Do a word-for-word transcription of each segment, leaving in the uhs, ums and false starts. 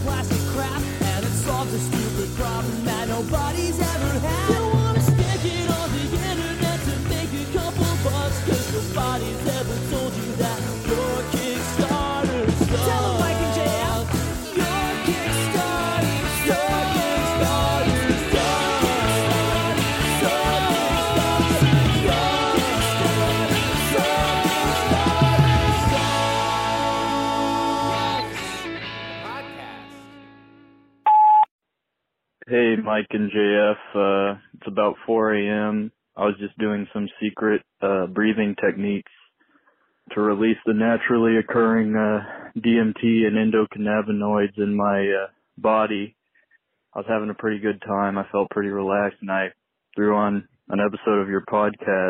plastic crap, and it solves a stupid problem that nobody's ever had. You wanna stick it on the internet to make a couple bucks, cause nobody's ever told you that your Kickstarter sucks. Tell them Mike and J F, your Kickstarter sucks. Your Kickstarter sucks. Your Kickstarter Hey, Mike and J F. Uh, it's about four a.m. I was just doing some secret uh, breathing techniques to release the naturally occurring uh, D M T and endocannabinoids in my uh, body. I was having a pretty good time. I felt pretty relaxed, and I threw on an episode of your podcast.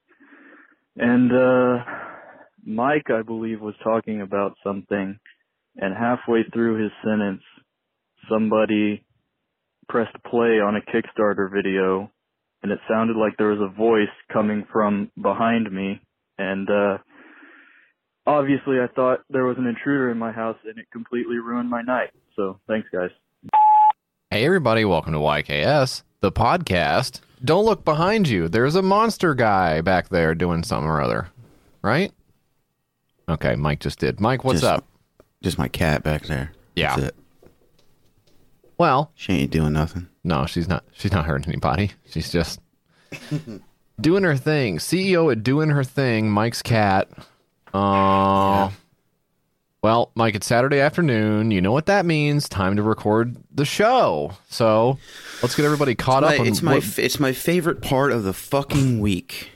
And uh, Mike, I believe, was talking about something, and halfway through his sentence, somebody pressed play on a Kickstarter video, and it sounded like there was a voice coming from behind me, and uh, obviously I thought there was an intruder in my house, and it completely ruined my night. So thanks, guys. Hey everybody, welcome to Y K S, the podcast. Don't look behind you. There's a monster guy back there doing something or other, right? Okay, Mike just did. Mike, what's just, up? Just my cat back there. Yeah. That's it. Well, she ain't doing nothing. No, she's not. She's not hurting anybody. She's just doing her thing. C E O at doing her thing. Mike's cat. Uh, yeah. Well, Mike, it's Saturday afternoon. You know what that means. Time to record the show. So let's get everybody caught it's up. My, on it's my what... it's my favorite part of the fucking week.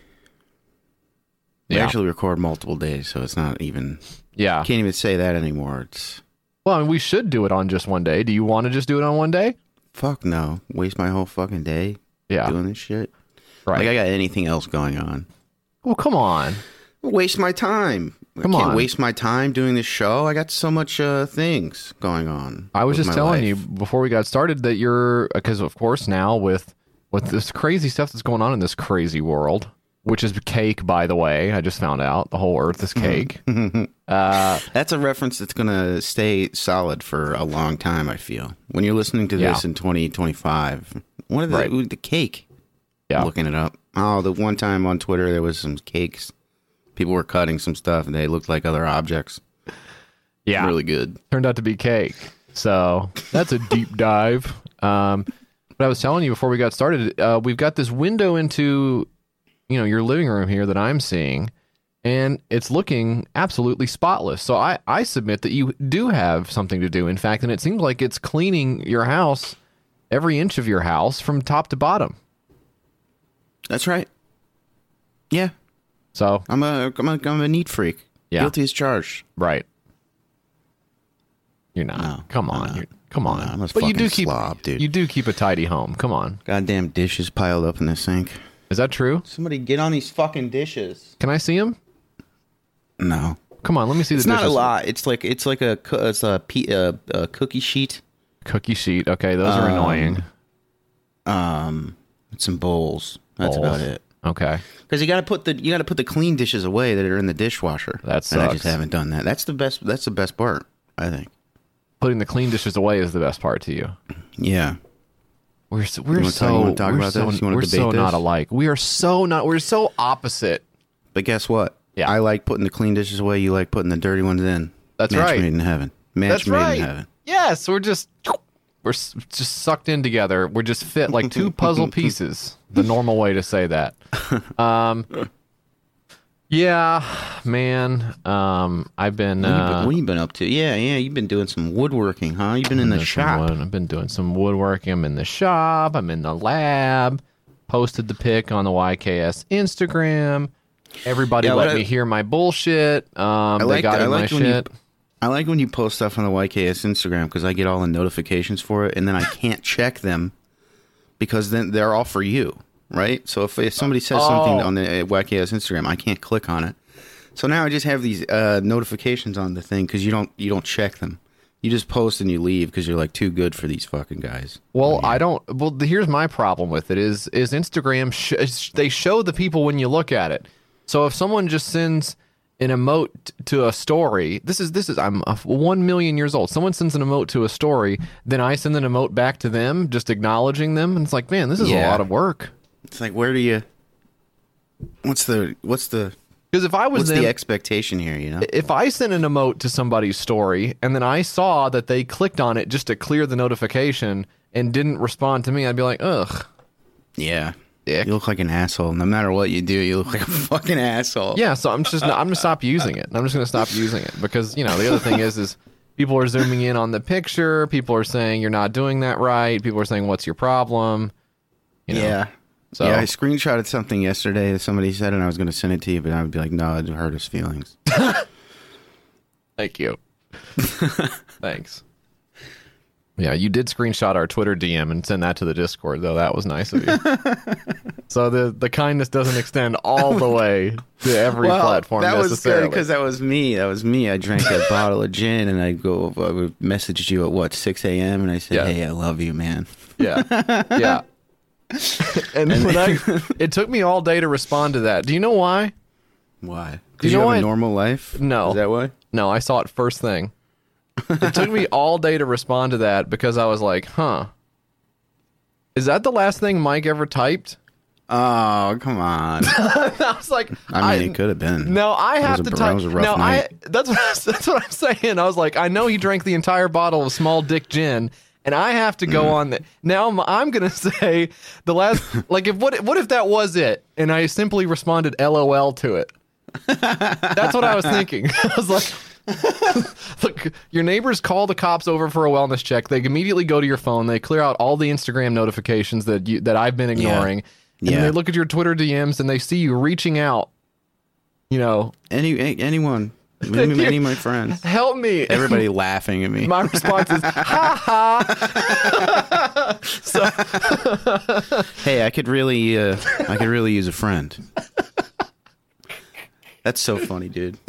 We yeah. actually record multiple days, so it's not even. Yeah. Can't even say that anymore. It's. Well, I mean, we should do it on just one day. Do you want to just do it on one day? Fuck no. Waste my whole fucking day yeah. doing this shit. Right. Like I got anything else going on. Well, come on. Waste my time. Come I can't on. waste my time doing this show. I got so much uh, things going on. I was just telling life. you before we got started that you're, because of course now with, with this crazy stuff that's going on in this crazy world, which is cake, by the way. I just found out the whole earth is cake. uh, that's a reference that's going to stay solid for a long time, I feel. When you're listening to this yeah. in twenty twenty-five, one of the, right. the cake. Yeah. I'm looking it up. Oh, the one time on Twitter, there was some cakes. People were cutting some stuff, and they looked like other objects. Yeah. Really good. Turned out to be cake. So that's a deep dive. Um, but I was telling you before we got started, uh, we've got this window into... you know, your living room here that I'm seeing, and it's looking absolutely spotless. So I, I submit that you do have something to do, in fact, and it seems like it's cleaning your house, every inch of your house, from top to bottom. That's right. Yeah. So I'm a, I'm a, I'm a neat freak. Yeah. Guilty as charged. Right. You're not. No, come on. You're, come on. No, I'm a but you do keep, slob, dude. You do keep a tidy home. Come on. Goddamn dishes piled up in the sink. Is that true? Somebody get on these fucking dishes. Can I see them? No. Come on, let me see the it's dishes. It's not a lot. It's like it's like a it's a, a, a cookie sheet. Cookie sheet. Okay, those are um, annoying. Um, some bowls. That's bowls. about it. Okay. Because you got to put the you got to put the clean dishes away that are in the dishwasher. That sucks. And I just haven't done that. That's the best. That's the best part, I think. Putting the clean dishes away is the best part to you. Yeah. We're so, we're you so talk, you want to talk we're about so, this? You want we're to debate so this? not alike. We are so not. We're so opposite. But guess what? Yeah. I like putting the clean dishes away. You like putting the dirty ones in. That's Match right. made in heaven. Match That's made right. in heaven. Yes, we're just we're just sucked in together. We're just fit like two puzzle pieces. The normal way to say that. Um. Yeah, man. Um, I've been. What, Uh, you been, what you been up to? Yeah, yeah. You've been doing some woodworking, huh? You've been in the doing some shop. wood- I've been doing some woodworking. I'm in the shop. I'm in the lab. Posted the pic on the Y K S Instagram. Everybody Yeah, let I- me hear my bullshit. Um, I they like got I in my like when you, shit. I like when you post stuff on the Y K S Instagram because I get all the notifications for it, and then I can't check them because then they're all for you, right? So if, if somebody says Oh. something on the uh, Y K S Instagram, I can't click on it. So now I just have these uh, notifications on the thing because you don't you don't check them. You just post and you leave because you're like too good for these fucking guys. Well, I don't. Well, the- here's my problem with it: is is Instagram? Sh- they show the people when you look at it. So if someone just sends an emote to a story, this is this is I'm uh, one million years old. Someone sends an emote to a story, then I send an emote back to them, just acknowledging them, and it's like, man, this is Yeah. a lot of work. It's like, where do you? What's the what's the Because if I was what's them, the expectation here? You know, if I sent an emote to somebody's story and then I saw that they clicked on it just to clear the notification and didn't respond to me, I'd be like, ugh. yeah. Dick. You look like an asshole. No matter what you do, you look like a fucking asshole. Yeah, so I'm just I'm gonna stop using it. I'm just gonna stop using it because you know the other thing is is people are zooming in on the picture. People are saying you're not doing that right. People are saying what's your problem? You know? Yeah. So Yeah, I screenshotted something yesterday that somebody said, and I was going to send it to you, but I would be like, no, it'd hurt his feelings. thank you. Thanks. Yeah, you did screenshot our Twitter D M and send that to the Discord, though. That was nice of you. So the the kindness doesn't extend all the way to every well, platform that was good necessarily. because that was me. That was me. I drank a bottle of gin, and I go, I would messaged you at what six a.m. and I said, Yeah. hey, I love you, man. Yeah, yeah. And when I, it took me all day to respond to that. Do you know why? Why? You Because you, know have what? a normal life? No. Is that why? No, I saw it first thing. It took me all day to respond to that because I was like, huh. Is that the last thing Mike ever typed? Oh, come on. I was like, I mean, it could have been. No, I That have was to a- type. that was a rough no, night. I. That's what. I, that's what I'm saying. I was like, I know he drank the entire bottle of Small Dick Gin, and I have to go Mm. on the. Now I'm, I'm gonna say the last. Like, if what? What if that was it, and I simply responded L O L to it? That's what I was thinking. I was like. Look, your neighbors call the cops over for a wellness check. They immediately go to your phone. They clear out all the Instagram notifications that you that I've been ignoring. And Yeah. then they look at your Twitter D Ms and they see you reaching out. You know, Any, any anyone. Any, any of my friends. help me. Everybody laughing at me. My response is, ha ha. So, Hey, I could really, uh, I could really use a friend. That's so funny, dude.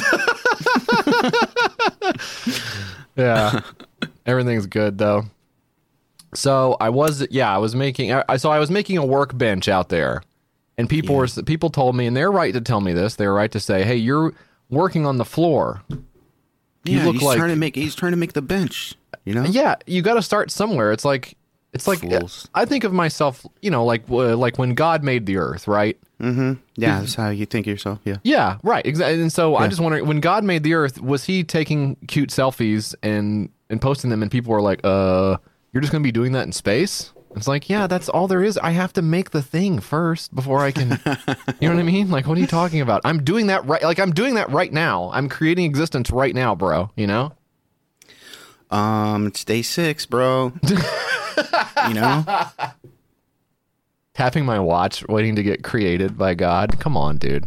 yeah, everything's good though. So I was, yeah, I was making, I so I was making a workbench out there, and people were, people told me, and they're right to tell me this. They're right to say, hey, you're working on the floor. Yeah, look he's like- trying to make, he's trying to make the bench. You know? Yeah, you got to start somewhere. It's like, it's like, Fools. I think of myself, you know, like, uh, like when God made the earth, right? Mm-hmm. Yeah, that's how you think of yourself. Yeah. Yeah, right. Exactly. And so I just wonder, when God made the earth, was he taking cute selfies and and posting them, and people were like, "Uh, you're just gonna be doing that in space?" It's like, yeah, that's all there is. I have to make the thing first before I can. You know what I mean? Like, what are you talking about? I'm doing that right. Like, I'm doing that right now. I'm creating existence right now, bro. You know? Um, it's day six, bro. You know? Tapping my watch, waiting to get created by God. Come on, dude.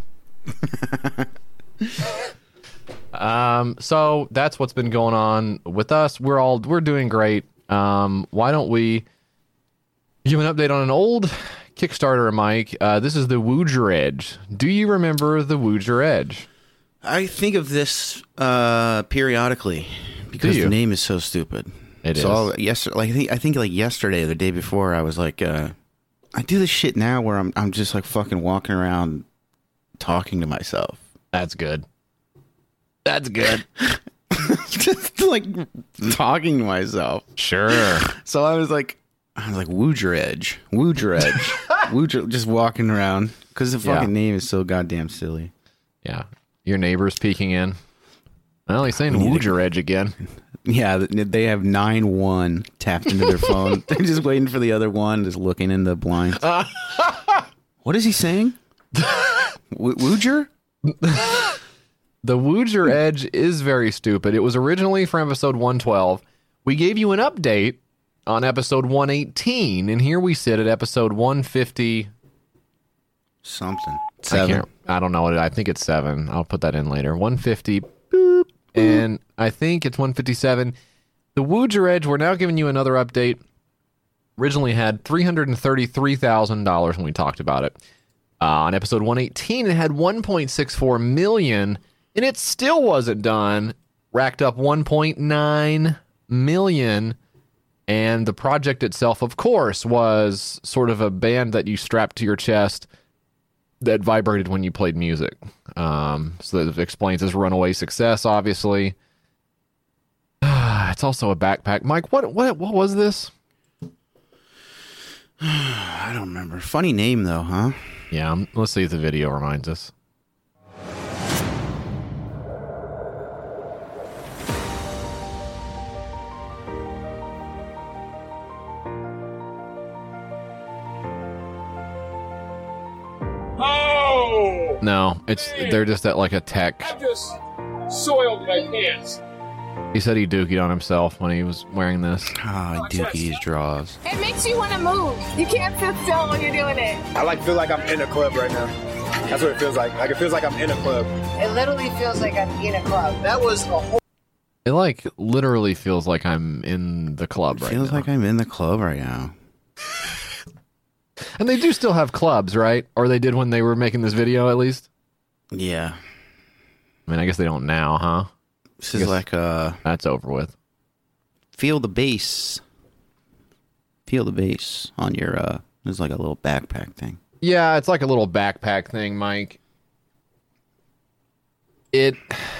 um, so that's what's been going on with us. We're all we're doing great. Um, why don't we give an update on an old Kickstarter, Mike? Uh, this is the Wooger Edge. Do you remember the Wooger Edge? I think of this uh, periodically because you? the name is so stupid. It so is. I'll, yes, like I think I think like yesterday, or the day before, I was like, uh, I do this shit now where I'm I'm just like fucking walking around talking to myself, That's good. That's good. just like talking to myself. Sure. So I was like, I was like, Wooger Edge, Wooger Edge, Wooger, just walking around because the fucking Yeah. name is so goddamn silly. Yeah. Your neighbor's peeking in. Well, he's saying We need to- Wooger Edge again. Yeah, th- they have nine one tapped into their phone. They're just waiting for the other one, just looking in the blinds. What is he saying? W- Wooger? The Wooger Edge is very stupid. It was originally for episode one twelve. We gave you an update on episode one eighteen, and here we sit at episode one fifty. Something. I Seven. can't. I don't know what it. I think it's seven. I'll put that in later. one fifty. Boop. And I think it's one fifty-seven. The Wooger Edge, we're now giving you another update. Originally had three hundred thirty-three thousand dollars when we talked about it. Uh, on episode one eighteen, it had one point six four million dollars, and it still wasn't done. Racked up one point nine million dollars. And the project itself, of course, was sort of a band that you strapped to your chest that vibrated when you played music. Um, so that explains his runaway success, obviously. It's also a backpack. Mike, what what what was this? I don't remember. Funny name, though, huh? Yeah, um, let's see if the video reminds us. Oh! No, it's they're just at like a tech. I just soiled my pants. He said he dookied on himself when he was wearing this. Ah, Dookie's draws. It makes you want to move. You can't sit still when you're doing it. I like feel like I'm in a club right now. That's what it feels like. Like it feels like I'm in a club. It literally feels like I'm in a club. That was a whole. It like literally feels like I'm in the club right Feels now. like I'm in the club right now. And they do still have clubs, right? Or they did when they were making this video, at least. Yeah. I mean, I guess they don't now, huh? This is like uh That's over with. feel the bass. Feel the bass on your uh there's like a little backpack thing. Yeah, it's like a little backpack thing, Mike. It.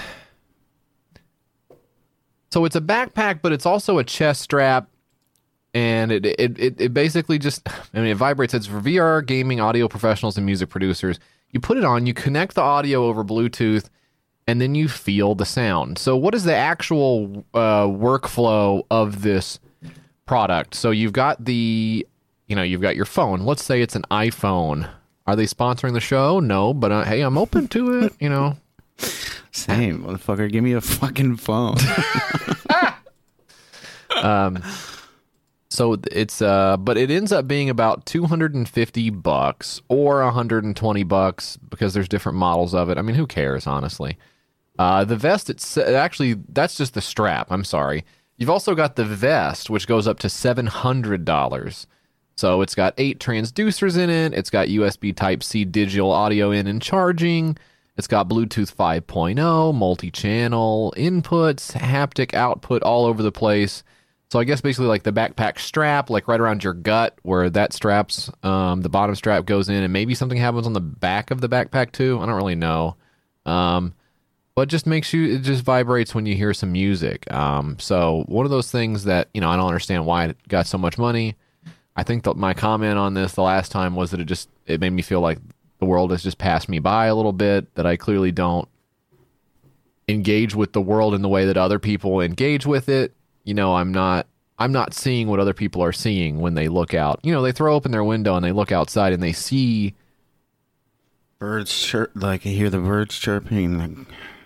So it's a backpack, but it's also a chest strap, and it it it, it basically just. I mean, it vibrates. It's for V R gaming, audio professionals, and music producers. You put it on, you connect the audio over Bluetooth, and then you feel the sound. So what is the actual uh, workflow of this product? So you've got the, you know, you've got your phone. Let's say it's an iPhone. Are they sponsoring the show? No, but uh, hey, I'm open to it, you know. Same, motherfucker. Give me a fucking phone. um, so it's uh, but it ends up being about two hundred fifty bucks or one hundred twenty bucks because there's different models of it. I mean, who cares, honestly? Uh, the vest, it's actually that's just the strap. I'm sorry. You've also got the vest, which goes up to seven hundred dollars. So it's got eight transducers in it. It's got U S B Type-C digital audio in and charging. It's got Bluetooth five point oh, multi-channel inputs, haptic output all over the place. So I guess basically like the backpack strap, like right around your gut where that straps, um, the bottom strap goes in, and maybe something happens on the back of the backpack too. I don't really know. Um, but it just makes you, it just vibrates when you hear some music. Um, so one of those things that, you know, I don't understand why it got so much money. I think that my comment on this the last time was that it just, it made me feel like the world has just passed me by a little bit, that I clearly don't engage with the world in the way that other people engage with it. You know, I'm not, I'm not seeing what other people are seeing when they look out. You know, they throw open their window and they look outside and they see Birds chirp, like I hear the birds chirping, like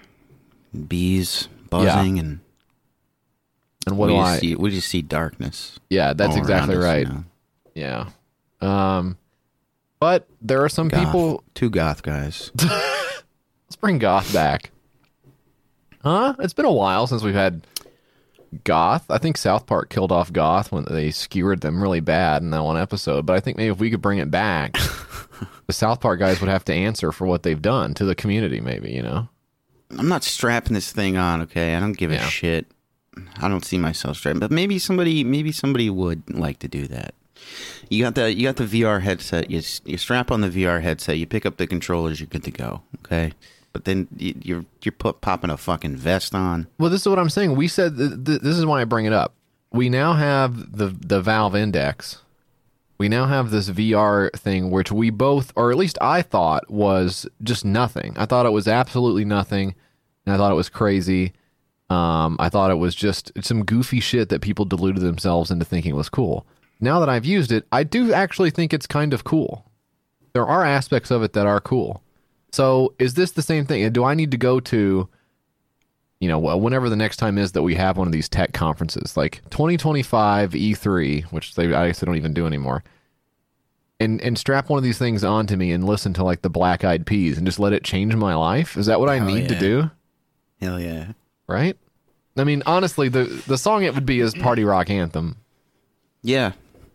bees buzzing, Yeah. and and what we do just I see, we just see darkness. Yeah, that's all exactly around us, right. you know? Yeah. Um but there are some Goth. people. Two goth guys. Let's bring goth back. Huh? It's been a while since we've had goth. I think South Park killed off goth when they skewered them really bad in that one episode. But I think maybe if we could bring it back, the South Park guys would have to answer for what they've done to the community, maybe, you know? I'm not strapping this thing on, okay? I don't give Yeah. a shit. I don't see myself strapping, but maybe somebody, maybe somebody would like to do that. You got the, you got the V R headset. You you strap on the V R headset. You pick up the controllers. You're good to go, okay? But then you, you're you're put, popping a fucking vest on. Well, this is what I'm saying. We said th- th- this is why I bring it up. We now have the the Valve Index. We now have this V R thing, which we both, or at least I thought, was just nothing. I thought it was absolutely nothing, and I thought it was crazy. Um, I thought it was just some goofy shit that people deluded themselves into thinking was cool. Now that I've used it, I do actually think it's kind of cool. There are aspects of it that are cool. So is this the same thing? Do I need to go to, you know, whenever the next time is that we have one of these tech conferences, like twenty twenty-five E three, which they I guess they don't even do anymore, and and strap one of these things onto me and listen to like the Black Eyed Peas and just let it change my life? Is that what I Hell need to yeah. do? Hell yeah. Right? I mean, honestly, the the song it would be is Party Rock Anthem. Yeah.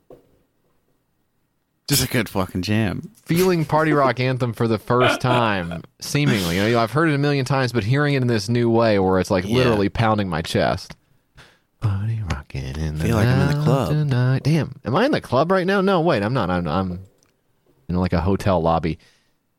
Just a good fucking jam. Feeling Party Rock Anthem for the first time, seemingly. You know, I've heard it a million times, but hearing it in this new way where it's like Yeah. literally pounding my chest. Party rocking in the Feel like I'm in the lounge club. tonight. Damn, am I in the club right now? No, wait, I'm not. I'm I'm in like a hotel lobby.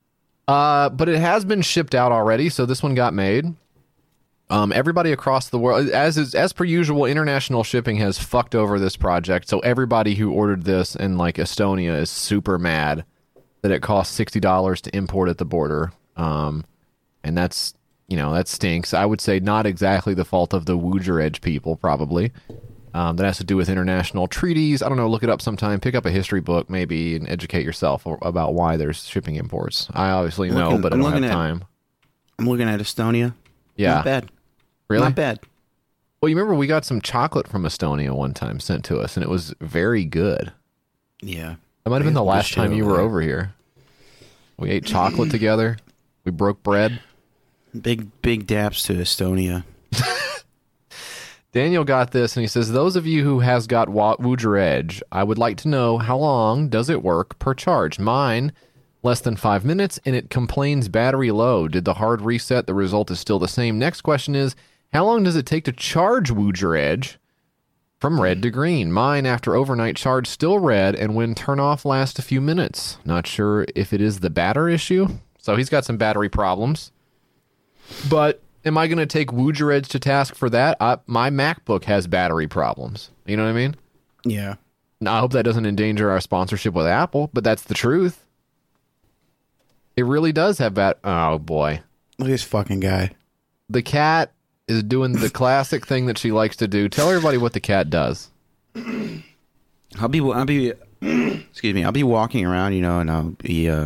Uh, but it has been shipped out already, so this one got made. Um, everybody across the world, as is as per usual, international shipping has fucked over this project. So everybody who ordered this in like Estonia is super mad that it costs sixty dollars to import at the border. Um, and that's, you know, that stinks. I would say not exactly the fault of the Wujereg people, probably. Um, that has to do with international treaties. I don't know. Look it up sometime. Pick up a history book, maybe, and educate yourself about why there's shipping imports. I obviously know, looking, but I I'm don't have at, time. I'm looking at Estonia. Yeah. Not bad. Really? Not bad. Well, you remember we got some chocolate from Estonia one time sent to us, and it was very good. Yeah. That might have been the last shit time you over were there. over here. We ate chocolate together. We broke bread. Big, big daps to Estonia. Daniel got this, and he says, those of you who has got Wa- Wujereg, I would like to know how long does it work per charge? Mine, less than five minutes, and it complains battery low. Did the hard reset? The result is still the same. Next question is, how long does it take to charge Wujereg from red to green? Mine, after overnight charge, still red, and when turn off, lasts a few minutes. Not sure if it is the batter issue. So he's got some battery problems. But am I going to take Wujereg to task for that? I, my MacBook has battery problems. You know what I mean? Yeah. Now, I hope that doesn't endanger our sponsorship with Apple, but that's the truth. It really does have bat. Oh, boy. Look at this fucking guy. The cat is doing the classic thing that she likes to do. Tell everybody what the cat does. I'll be, I'll be, excuse me, I'll be walking around, you know, and I'll be uh,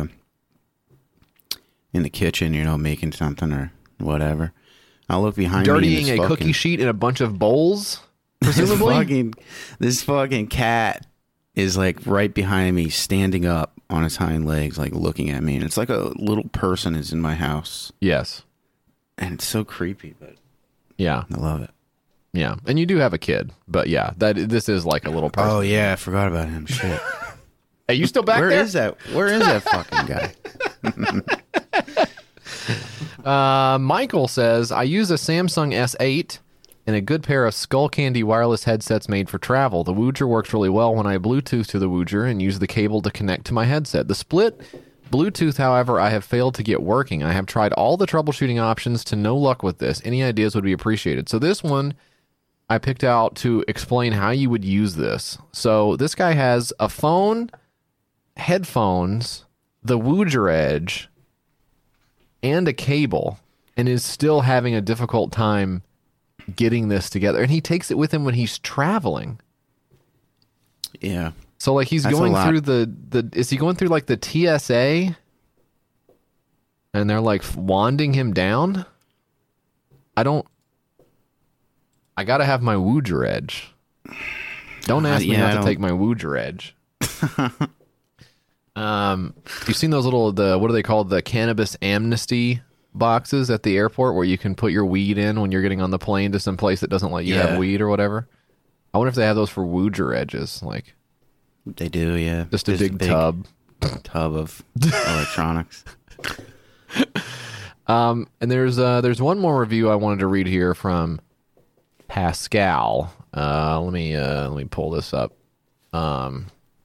in the kitchen, you know, making something or whatever. I'll look behind me. Dirtying and a this cookie fucking, sheet in a bunch of bowls, this presumably? fucking, this fucking cat is like right behind me, standing up on his hind legs, like looking at me. And it's like a little person is in my house. Yes. And it's so creepy, but Yeah. I love it. Yeah. And you do have a kid, but yeah, that this is like a little person. Oh, yeah, I forgot about him. Shit. Hey, you still back Where there? is that? Where is that fucking guy? Uh, Michael says, I use a Samsung S eight and a good pair of Skull Candy wireless headsets made for travel. The Woojer works really well when I Bluetooth to the Woojer and use the cable to connect to my headset. The split Bluetooth, however, I have failed to get working. I have tried all the troubleshooting options to no luck with this. Any ideas would be appreciated. So this one I picked out to explain how you would use this. So this guy has a phone, headphones, the Wujereg, and a cable, and is still having a difficult time getting this together. And he takes it with him when he's traveling. Yeah. So like he's That's a going lot. through the, the is he going through like the T S A? And they're like wanding him down? I don't I gotta have my Wujereg. Don't ask me Uh, yeah, not I to don't- take my Wujereg. um you've seen those little the what are they called? The cannabis amnesty boxes at the airport where you can put your weed in when you're getting on the plane to some place that doesn't let you Yeah. have weed or whatever. I wonder if they have those for Wujeregs, like They do, yeah. just a There's big, tub. tub of electronics. Um, and there's uh, there's one more review I wanted to read here from Pascal. Uh, let me uh, let me pull this up. Um,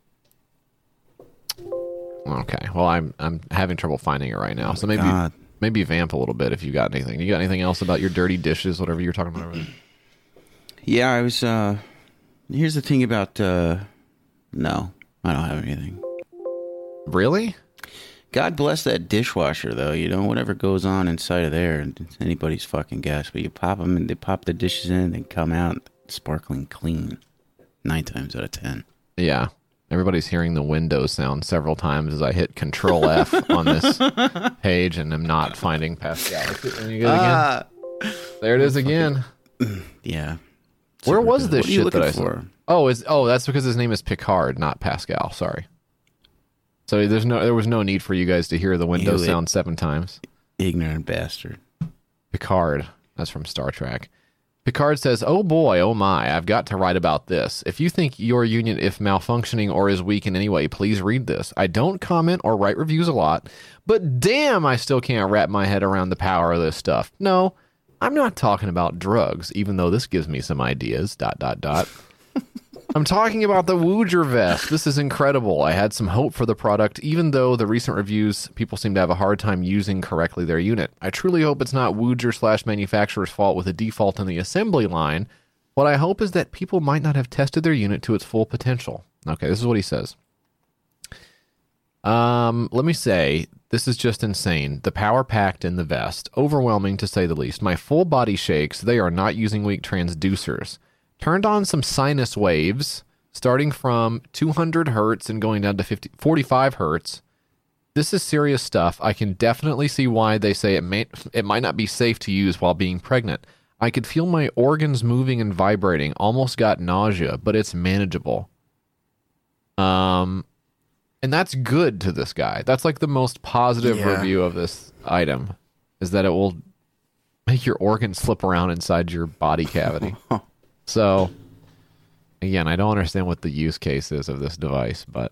okay. Well, I'm I'm having trouble finding it right now. So maybe God. maybe vamp a little bit if you got anything. You got anything else about your dirty dishes, whatever you're talking about over there? Yeah, I was, uh, here's the thing about, uh, no, I don't have anything. Really? God bless that dishwasher, though. You know, whatever goes on inside of there, it's anybody's fucking guess. But you pop them, and they pop the dishes in, and they come out sparkling clean. Nine times out of ten. Yeah. Everybody's hearing the Windows sound several times as I hit Control F on this page, and I'm not finding Pascal. Let me get it again. There it is again. Yeah. Where Super was good. this What are you shit looking that I for? saw? Oh, is oh that's because his name is Picard, not Pascal. Sorry. So there's no there was no need for you guys to hear the Windows You sound seven times. Ignorant bastard. Picard. That's from Star Trek. Picard says, "Oh boy, oh my, I've got to write about this. If you think your union is malfunctioning or is weak in any way, please read this. I don't comment or write reviews a lot, but damn, I still can't wrap my head around the power of this stuff. No, I'm not talking about drugs, even though this gives me some ideas, dot, dot, dot. I'm talking about the Wooger vest. This is incredible. I had some hope for the product, even though the recent reviews, people seem to have a hard time using correctly their unit. I truly hope it's not Wooger slash manufacturer's fault with a default in the assembly line. What I hope is that people might not have tested their unit to its full potential. Okay, this is what he says. Um, let me say, this is just insane. The power packed in the vest, overwhelming to say the least. My full body shakes. They are not using weak transducers. Turned on some sinus waves, starting from two hundred hertz and going down to fifty, forty-five hertz. This is serious stuff. I can definitely see why they say it may, it might not be safe to use while being pregnant. I could feel my organs moving and vibrating. Almost got nausea, but it's manageable. Um, and that's good to this guy. That's like the most positive Yeah. review of this item, is that it will make your organs flip around inside your body cavity. So, again, I don't understand what the use case is of this device, but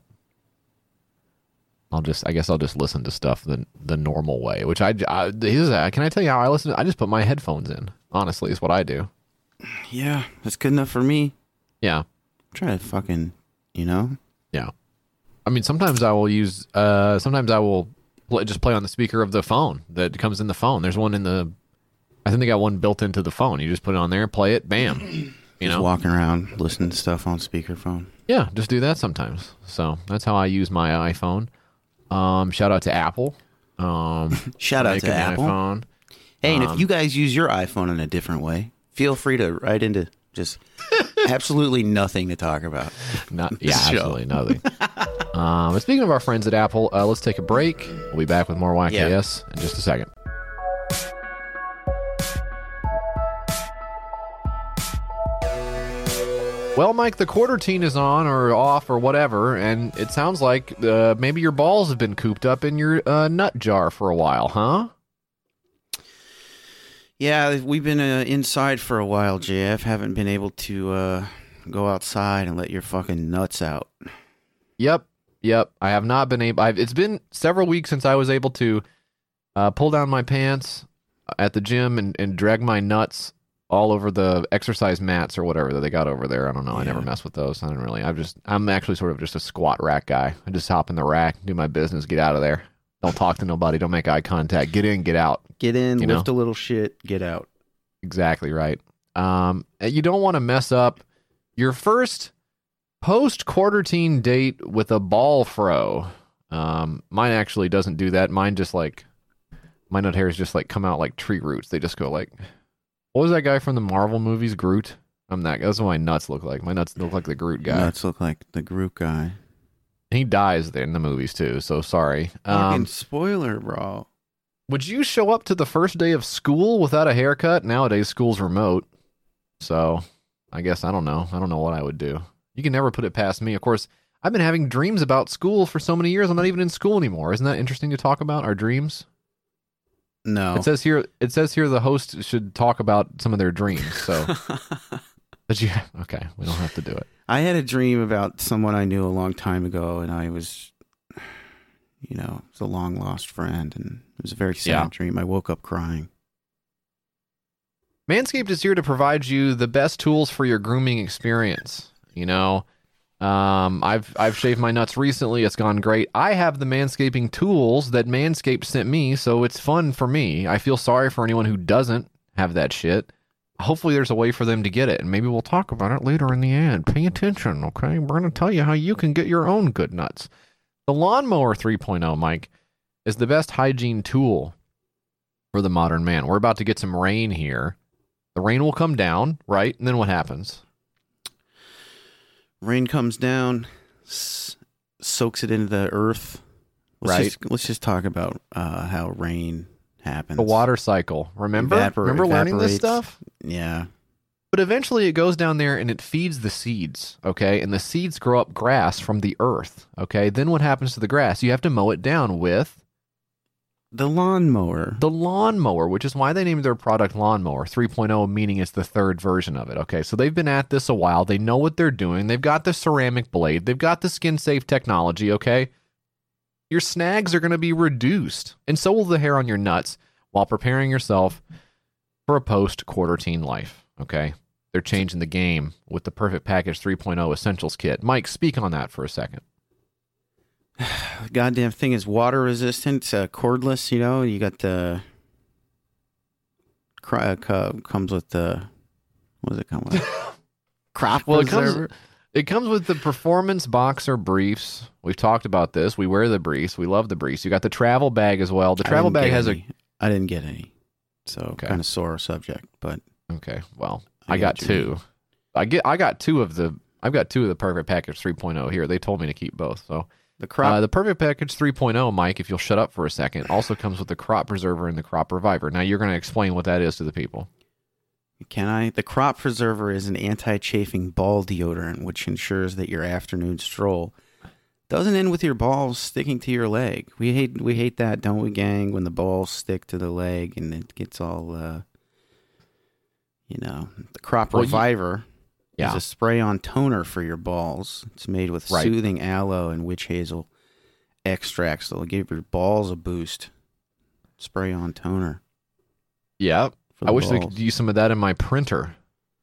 I'll just, I guess I'll just listen to stuff the the normal way, which I, I here's a- can I tell you how I listen? I just put my headphones in, honestly, is what I do. Yeah, that's good enough for me. Yeah. Try to fucking, you know? Yeah. I mean, sometimes I will use, uh, sometimes I will pl- just play on the speaker of the phone that comes in the phone. There's one in the, I think they got one built into the phone. You just put it on there, play it, bam. You Just know? walking around listening to stuff on speakerphone. Yeah, just do that sometimes. So that's how I use my iPhone. Um, shout out to Apple. Um, Shout out making to my Apple. iPhone. Hey, and Um, if you guys use your iPhone in a different way, feel free to write into just absolutely nothing to talk about. Not, yeah, Show. absolutely nothing. um, but speaking of our friends at Apple, uh, let's take a break. We'll be back with more Y K S in just a second. Well, Mike, the quarantine is on or off or whatever, and it sounds like uh, maybe your balls have been cooped up in your uh, nut jar for a while, huh? Yeah, we've been uh, inside for a while, J F. Haven't been able to uh, go outside and let your fucking nuts out. Yep, yep. I have not been able. I've, it's been several weeks since I was able to uh, pull down my pants at the gym and, and drag my nuts all over the exercise mats or whatever that they got over there. I don't know. I never Yeah. mess with those. I don't really. I'm just. I'm actually sort of just a squat rack guy. I just hop in the rack, do my business, get out of there. Don't talk to nobody. Don't make eye contact. Get in, get out. Get in, You lift know? a little shit, get out. Exactly right. Um, you don't want to mess up your first post quarantine date with a ball fro. Um, mine actually doesn't do that. Mine just like my nut hairs just like come out like tree roots. They just go like, what was that guy from the Marvel movies? Groot. I'm that. That's what my nuts look like. My nuts look like the Groot guy. Nuts look like the Groot guy. He dies there in the movies too. So sorry. Fucking Um, spoiler, bro. Would you show up to the first day of school without a haircut? Nowadays, school's remote. So, I guess I don't know. I don't know what I would do. You can never put it past me. Of course, I've been having dreams about school for so many years. I'm not even in school anymore. Isn't that interesting to talk about, our dreams? No. It says here it says here the host should talk about some of their dreams. So, but you okay, we don't have to do it. I had a dream about someone I knew a long time ago, and I was, you know, it was a long lost friend, and it was a very sad Yeah. dream. I woke up crying. Manscaped is here to provide you the best tools for your grooming experience. You know, um, I've I've shaved my nuts recently. It's gone great. I have the manscaping tools that Manscaped sent me, so it's fun for me. I feel sorry for anyone who doesn't have that shit. Hopefully there's a way for them to get it, and maybe we'll talk about it later in the ad. Pay attention, okay? We're going to tell you how you can get your own good nuts. The Lawnmower three point oh, Mike, is the best hygiene tool for the modern man. We're about to get some rain here. The rain will come down, right? And then what happens? Rain comes down, s- soaks it into the earth. Let's Right. Just, let's just talk about uh, how rain happens. The water cycle. Remember? Evapor- Remember learning this evaporates. stuff? Yeah. But eventually it goes down there and it feeds the seeds, okay? And the seeds grow up grass from the earth, okay? Then what happens to the grass? You have to mow it down with The lawnmower. the lawnmower, which is why they named their product Lawnmower three point oh, meaning it's the third version of it, okay? So they've been at this a while. They know what they're doing. They've got the ceramic blade. They've got the skin-safe technology, okay? Your snags are going to be reduced, and so will the hair on your nuts while preparing yourself for a post-quarantine life, okay? they're changing the game with the Perfect Package three point oh Essentials Kit. Mike, speak on that for a second. The goddamn thing is water resistant, uh, cordless. You know, you got the uh, comes with the what does it come with? Crop Well, it preserver. comes it comes with the Performance Boxer briefs. We've talked about this. We wear the briefs. We love the briefs. You got the travel bag as well. The I travel didn't bag get has any. I didn't get any, so Okay. kind of sore subject. But a okay. Well, I I, got got you. two. I get. I got two of the. I've got two of the Perfect Package three point oh here. They told me to keep both. So the crop. uh, the Perfect Package three point oh, Mike, if you'll shut up for a second, also comes with the Crop Preserver and the Crop Reviver. Now you're going to explain what that is to the people. Can I? The Crop Preserver is an anti-chafing ball deodorant, which ensures that your afternoon stroll doesn't end with your balls sticking to your leg. We hate we hate that, don't we, gang? When the balls stick to the leg and it gets all, uh, you know. The Crop Well, you- Reviver Yeah. is a spray-on toner for your balls. It's made with Right. soothing aloe and witch hazel extracts that'll give your balls a boost. Spray-on toner. Yeah. for I the wish they balls. could use some of that in my printer.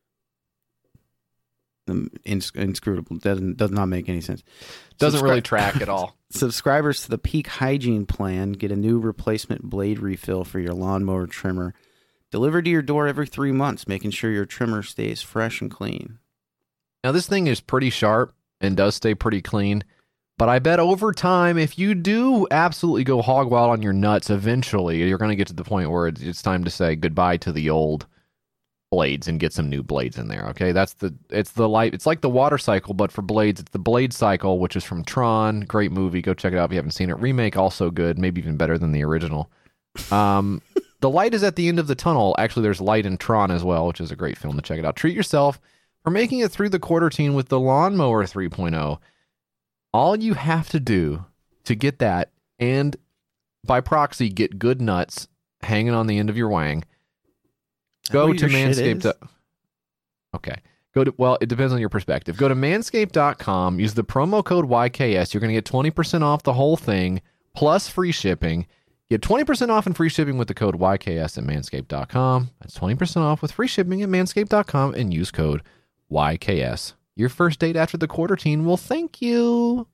Um, ins- inscrutable. Doesn't does not make any sense. Doesn't Subscri- really track at all. Subscribers to the Peak Hygiene Plan get a new replacement blade refill for your lawnmower trimmer delivered to your door every three months, making sure your trimmer stays fresh and clean. Now, this thing is pretty sharp and does stay pretty clean, but I bet over time, if you do absolutely go hog wild on your nuts, eventually you're going to get to the point where it's, it's time to say goodbye to the old blades and get some new blades in there. Okay, that's the it's the light. It's like the water cycle, but for blades, it's the Blade Cycle, which is from Tron. Great movie. Go check it out if you haven't seen it. Remake also good, maybe even better than the original. Um, the light is at the end of the tunnel. Actually, there's light in Tron as well, which is a great film to check it out. Treat yourself for making it through the quarantine with the Lawnmower three point oh. All you have to do to get that, and by proxy, get good nuts hanging on the end of your wang, go what to your shit Manscaped. is? dot- Okay. Go to, well, it depends on your perspective. Go to manscaped dot com, use the promo code Y K S. You're going to get twenty percent off the whole thing, plus free shipping. Get twenty percent off and free shipping with the code Y K S at manscaped dot com. That's twenty percent off with free shipping at manscaped dot com and use code Y K S. Your first date after the quarantine will thank you.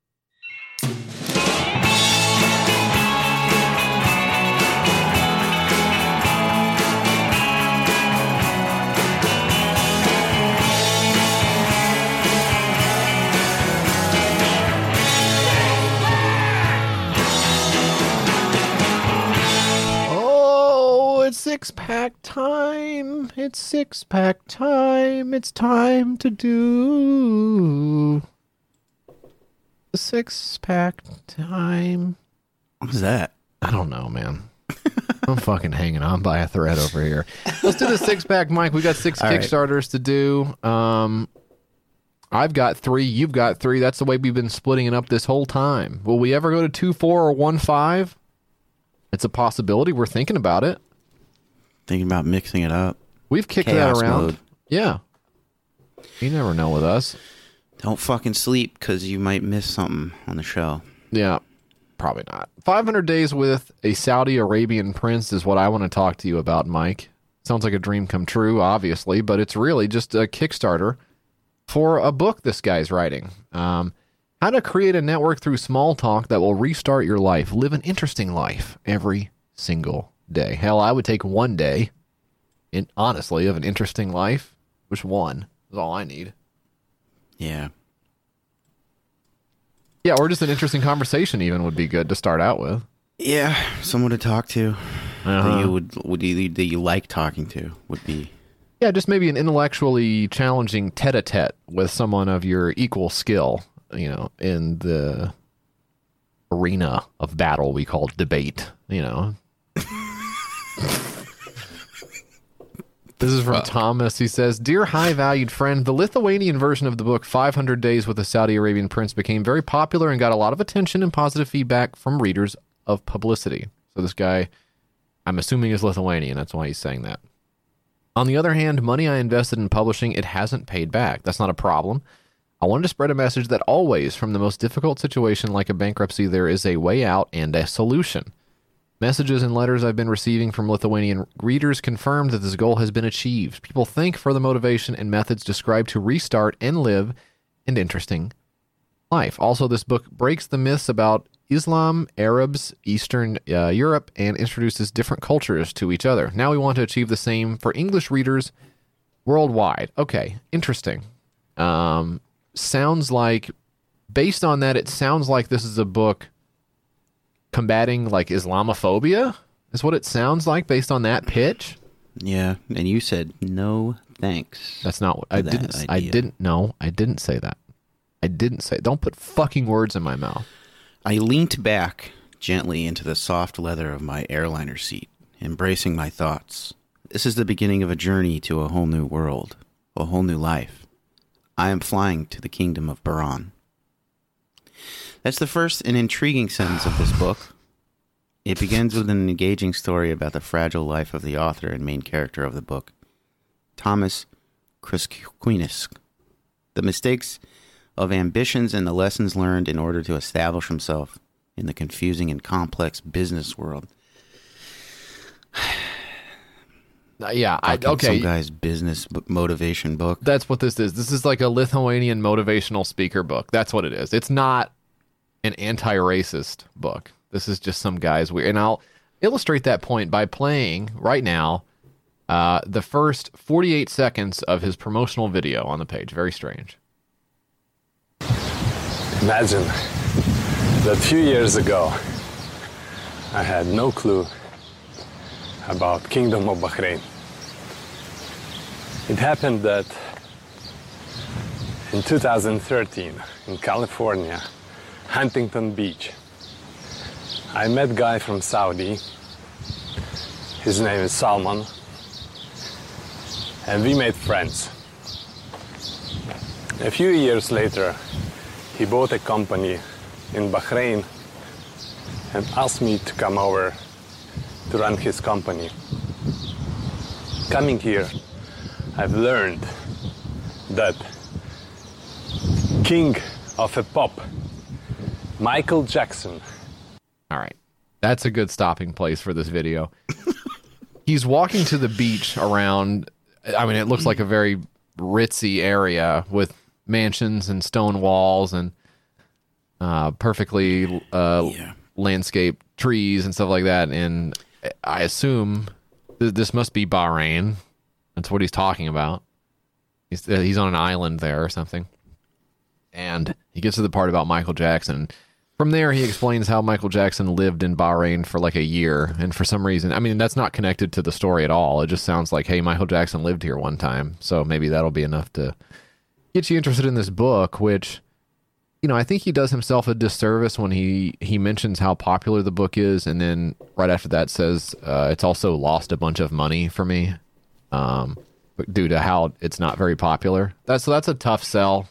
Oh, it's six pack time. It's six pack time. It's time to do the six pack time. What's that? I don't know, man. I'm fucking hanging on by a thread over here. Let's do the six pack, Mike. We got six All right. Kickstarters to do. Um, I've got three. You've got three. That's the way we've been splitting it up this whole time. Will we ever go to two, four, or one, five? It's a possibility. We're thinking about it. Thinking about mixing it up. We've kicked Chaos that around. mode. Yeah. You never know with us. Don't fucking sleep because you might miss something on the show. Yeah. Probably not. five hundred Days with a Saudi Arabian Prince is what I want to talk to you about, Mike. Sounds like a dream come true, obviously, but it's really just a Kickstarter for a book this guy's writing. Um, how to create a network through small talk that will restart your life. Live an interesting life every single day. Hell, I would take one day, in, honestly, of an interesting life. Which one is all I need. Yeah. Yeah, or just an interesting conversation even would be good to start out with. Yeah, someone to talk to Uh-huh. that you would, would you, that you like talking to would be. Yeah, just maybe an intellectually challenging tete-a-tete with someone of your equal skill, you know, in the arena of battle we call debate, you know. This is from Thomas. He says, Dear high-valued friend, the Lithuanian version of the book five hundred Days with a Saudi Arabian Prince became very popular and got a lot of attention and positive feedback from readers of Publicity. So this guy, I'm assuming, is Lithuanian. That's why he's saying that. On the other hand, money I invested in publishing, it hasn't paid back. That's not a problem. I wanted to spread a message that always, from the most difficult situation like a bankruptcy, there is a way out and a solution. Messages and letters I've been receiving from Lithuanian readers confirm that this goal has been achieved. People thank for the motivation and methods described to restart and live an interesting life. Also, this book breaks the myths about Islam, Arabs, Eastern uh, Europe, and introduces different cultures to each other. Now we want to achieve the same for English readers worldwide. Okay, interesting. Um, sounds like, based on that, it sounds like this is a book combating like Islamophobia is what it sounds like based on that pitch. Yeah, and you said no thanks. That's not what I that didn't. idea. I didn't. No, I didn't say that. I didn't say. Don't put fucking words in my mouth. I leant back gently into the soft leather of my airliner seat, embracing my thoughts. This is the beginning of a journey to a whole new world, a whole new life. I am flying to the kingdom of Baran. That's the first and intriguing sentence of this book. It begins with an engaging story about the fragile life of the author and main character of the book, Thomas Kriskinis. The mistakes of ambitions and the lessons learned in order to establish himself in the confusing and complex business world. Uh, yeah, I, Fucking okay. Some guy's business b- motivation book. That's what this is. This is like a Lithuanian motivational speaker book. That's what it is. It's not an anti-racist book. This is just some guy's weird. And I'll illustrate that point by playing right now uh, the first forty-eight seconds of his promotional video on the page. Very strange. Imagine that a few years ago, I had no clue about Kingdom of Bahrain. It happened that in two thousand thirteen, in California, Huntington Beach, I met a guy from Saudi. His name is Salman, and we made friends. A few years later, he bought a company in Bahrain and asked me to come over to run his company. Coming here, I've learned that king of a pop, Michael Jackson. All right. That's a good stopping place for this video. He's walking to the beach around, I mean, it looks like a very ritzy area with mansions and stone walls and uh, perfectly uh, Yeah. landscaped trees and stuff like that. And I assume th- this must be Bahrain. That's what he's talking about. He's, uh, he's on an island there or something. And he gets to the part about Michael Jackson. From there, he explains how Michael Jackson lived in Bahrain for like a year. And for some reason, I mean, that's not connected to the story at all. It just sounds like, hey, Michael Jackson lived here one time. So maybe that'll be enough to get you interested in this book, which, you know, I think he does himself a disservice when he, he mentions how popular the book is. And then right after that says, uh, it's also lost a bunch of money for me um, due to how it's not very popular. That's, so that's a tough sell,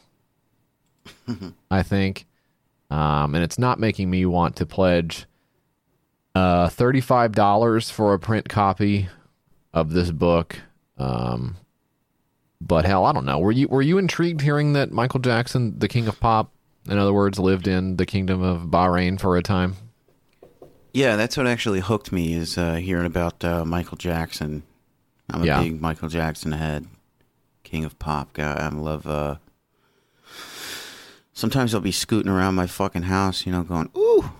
I think. Um, and it's not making me want to pledge uh, thirty-five dollars for a print copy of this book. Um, but hell, I don't know. Were you were you intrigued hearing that Michael Jackson, the king of pop, in other words, lived in the kingdom of Bahrain for a time? Yeah, that's what actually hooked me is uh, hearing about uh, Michael Jackson. I'm a Yeah. big Michael Jackson head, king of pop guy. I love... Uh, sometimes I'll be scooting around my fucking house, you know, going, ooh.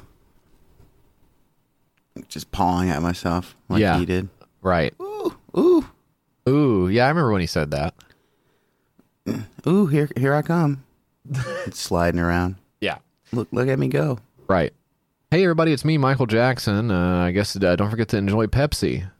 Just pawing at myself like Yeah. he did. Right. Ooh, ooh, Ooh, yeah, I remember when he said that. ooh, here here I come. It's sliding around. Yeah. Look, look at me go. Right. Hey, everybody, it's me, Michael Jackson. Uh, I guess uh, don't forget to enjoy Pepsi.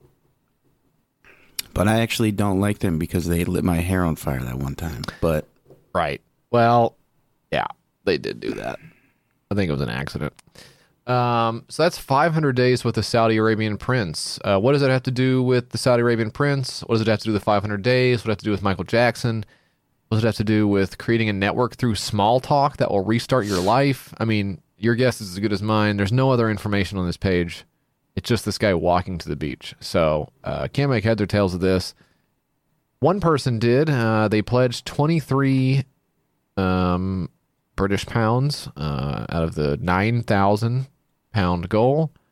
But I actually don't like them because they lit my hair on fire that one time. But Right. Well, yeah, they did do that. I think it was an accident. Um, so that's five hundred days with the Saudi Arabian prince. Uh, what does it have to do with the Saudi Arabian prince? What does it have to do with five hundred days? What does it have to do with Michael Jackson? What does it have to do with creating a network through small talk that will restart your life? I mean, your guess is as good as mine. There's no other information on this page. It's just this guy walking to the beach. So uh, can't make heads or tails of this. One person did. Uh, they pledged twenty-three um, British pounds uh, out of the nine thousand pound goal.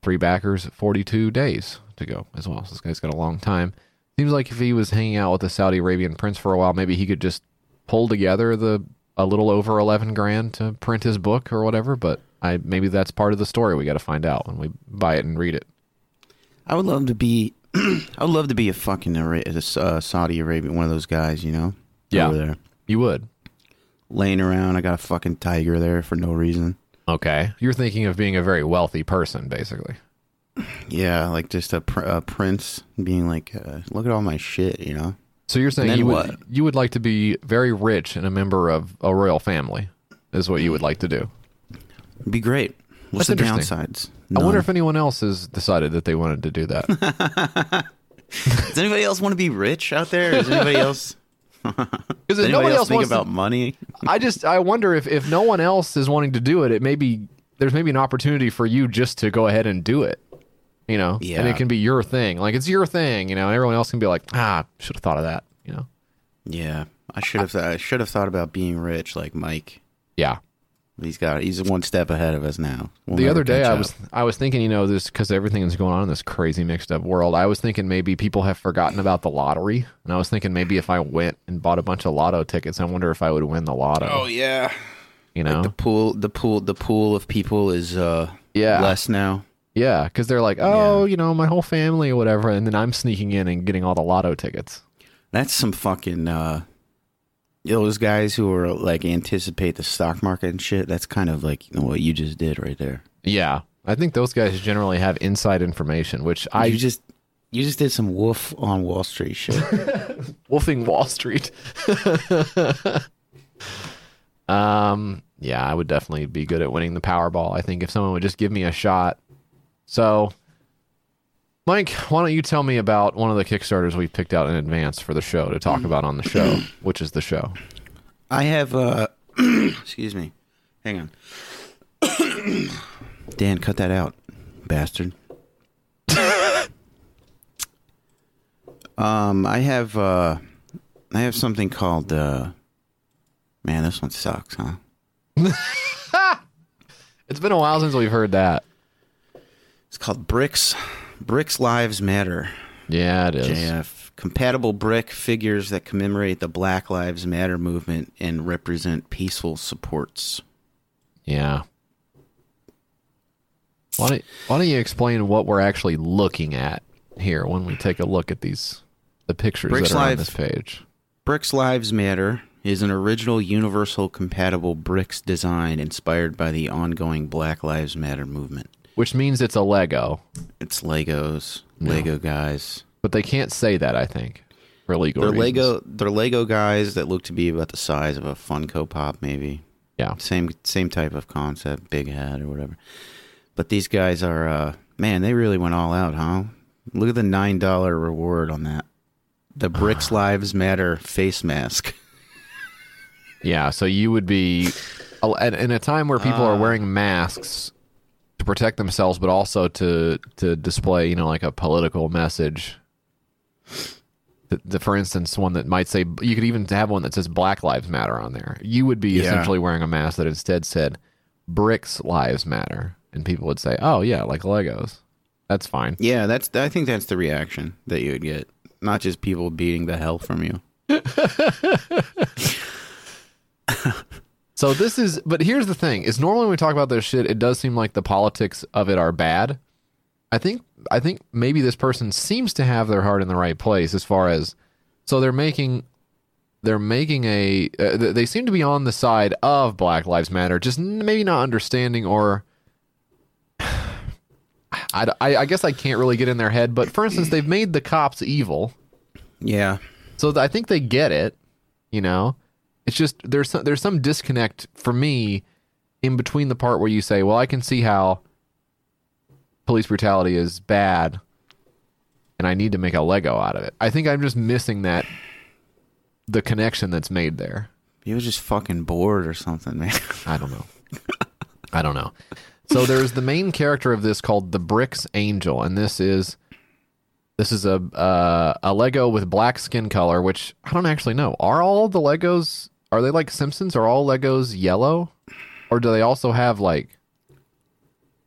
three backers, forty-two days to go as well. So this guy's got a long time. Seems like if he was hanging out with the Saudi Arabian prince for a while, maybe he could just pull together the a little over eleven grand to print his book or whatever. But I maybe that's part of the story. We got to find out when we buy it and read it. I would love to be. I would love to be a fucking Ara- uh, Saudi Arabian, one of those guys, you know. Yeah, over there, you would. Laying around, I got a fucking tiger there for no reason. Okay, you're thinking of being a very wealthy person, basically. Yeah, like just a, pr- a prince being like, uh, look at all my shit, you know. So you're saying And then you would what? you would like to be very rich and a member of a royal family, is what you would like to do. It'd be great. What's That's the interesting. downsides? I wonder None. if anyone else has decided that they wanted to do that. Does anybody else want to be rich out there? Does anybody else? Because Does if anybody nobody else else think wants about to, money? I just I wonder if if no one else is wanting to do it, it may be there's maybe an opportunity for you just to go ahead and do it. You know, Yeah. and it can be your thing. Like it's your thing. You know, and everyone else can be like, ah, should have thought of that. You know. Yeah, I should have. I should have thought about being rich, like Mike. Yeah. He's got. He's one step ahead of us now. We'll The never other day, catch I up. was I was thinking, you know, this because everything is going on in this crazy mixed up world. I was thinking maybe people have forgotten about the lottery, and I was thinking maybe if I went and bought a bunch of lotto tickets, I wonder if I would win the lotto. Oh yeah. You know, Like the pool. The pool. The pool of people is uh yeah, less now. yeah, because they're like, oh, you know, my whole family or whatever, and then I'm sneaking in and getting all the lotto tickets. That's some fucking. uh Those guys who are like anticipate the stock market and shit. That's kind of like you know, what you just did right there. Yeah, I think those guys generally have inside information, which I you just. You just did some Wolf on Wall Street shit. wolfing Wall Street. um, yeah, I would definitely be good at winning the Powerball. I think if someone would just give me a shot. So, Mike, why don't you tell me about one of the Kickstarters we picked out in advance for the show to talk about on the show, which is the show. I have, uh, excuse me. Hang on. Dan, cut that out, bastard. um, I have, uh, I have something called, uh, man, this one sucks, huh? It's been a while since we've heard that. It's called Bricks, Bricks Lives Matter. Yeah, it is. J F. Compatible brick figures that commemorate the Black Lives Matter movement and represent peaceful supports. Yeah. Why don't, why don't you explain what we're actually looking at here when we take a look at these the pictures Bricks that are on Live- this page? Bricks Lives Matter is an original universal compatible bricks design inspired by the ongoing Black Lives Matter movement. Which means it's a Lego, It's Legos, No. Lego guys. but they can't say that, I think, for legal They're reasons. Lego they're Lego guys that look to be about the size of a Funko Pop maybe. Yeah. Same same type of concept, big head or whatever. But these guys are uh man, they really went all out, huh? Look at the nine dollar reward on that. The Bricks Lives Matter face mask. Yeah, so you would be at- in a time where people are Ah. wearing masks to protect themselves, but also to to display, you know, like a political message. The, the, for instance, one that might say, you could even have one that says Black Lives Matter on there. You would be Yeah. essentially wearing a mask that instead said Bricks Lives Matter, and people would say, "Oh yeah, like Legos." That's fine. Yeah, that's I think that's the reaction that you would get. Not just people beating the hell from you. So this is, but here's the thing: is normally when we talk about this shit, it does seem like the politics of it are bad. I think, I think maybe this person seems to have their heart in the right place as far as, so they're making, they're making a, uh, th- they seem to be on the side of Black Lives Matter, just n- maybe not understanding or. I, I, I guess I can't really get in their head, but for instance, they've made the cops evil. Yeah. So th- I think they get it, you know. It's just there's some, there's some disconnect for me in between the part where you say, "Well, I can see how police brutality is bad, and I need to make a Lego out of it." I think I'm just missing that the connection that's made there. He was just fucking bored or something, man. I don't know. I don't know. So there's the main character of this called the Bricks Angel, and this is this is a uh, a Lego with black skin color, which I don't actually know. Are all the Legos, are they like Simpsons? Are all Legos yellow, or do they also have like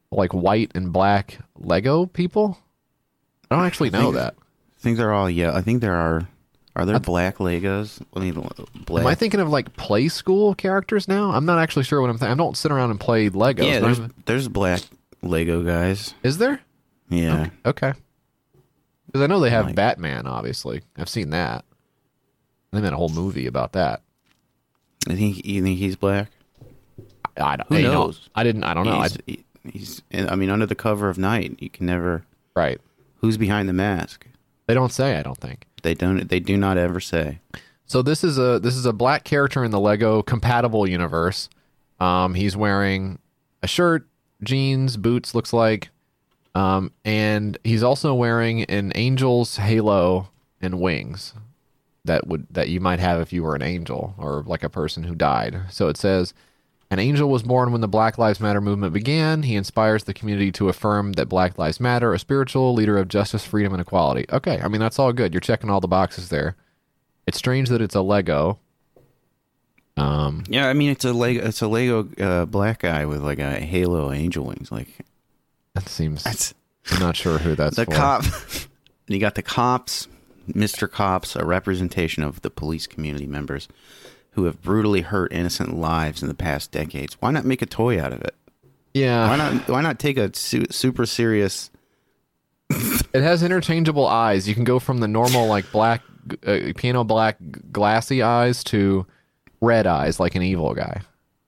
like white and black Lego people? I don't actually know think- that. I think they're all yeah. I think there are. Are there black Legos? I mean, black. Am I thinking of like play school characters now? I'm not actually sure what I'm thinking. I don't sit around and play Legos. Yeah, but there's I'm- there's black Lego guys. Is there? Yeah. Okay. Because I know they have Like- Batman, obviously. I've seen that. They made a whole movie about that. I think you think he's black. I, I don't Who hey, no, knows? I didn't. I don't know. I, He's, he- he's. I mean, under the cover of night, you can never. right. Who's behind the mask? They don't say. I don't think. They don't. They do not ever say. So this is a this is a black character in the Lego compatible universe. Um, he's wearing a shirt, jeans, boots. Looks like, um, and he's also wearing an angel's halo and wings. That would that you might have if you were an angel or like a person who died. So it says, an angel was born when the Black Lives Matter movement began. He inspires the community to affirm that Black Lives Matter, a spiritual leader of justice, freedom, and equality. Okay, I mean that's all good. You're checking all the boxes there. It's strange that it's a Lego. Um, Yeah, I mean, it's a Lego. It's a Lego uh, black guy with like a halo angel wings. Like that seems. that's I'm not sure who that's the for. cop. You got the cops, Mister Cops, a representation of the police community members who have brutally hurt innocent lives in the past decades. Why not make a toy out of it? Yeah, Why not? Why not take a su- super serious? it has interchangeable eyes. You can go from the normal like black, uh, piano black, glassy eyes to red eyes, like an evil guy.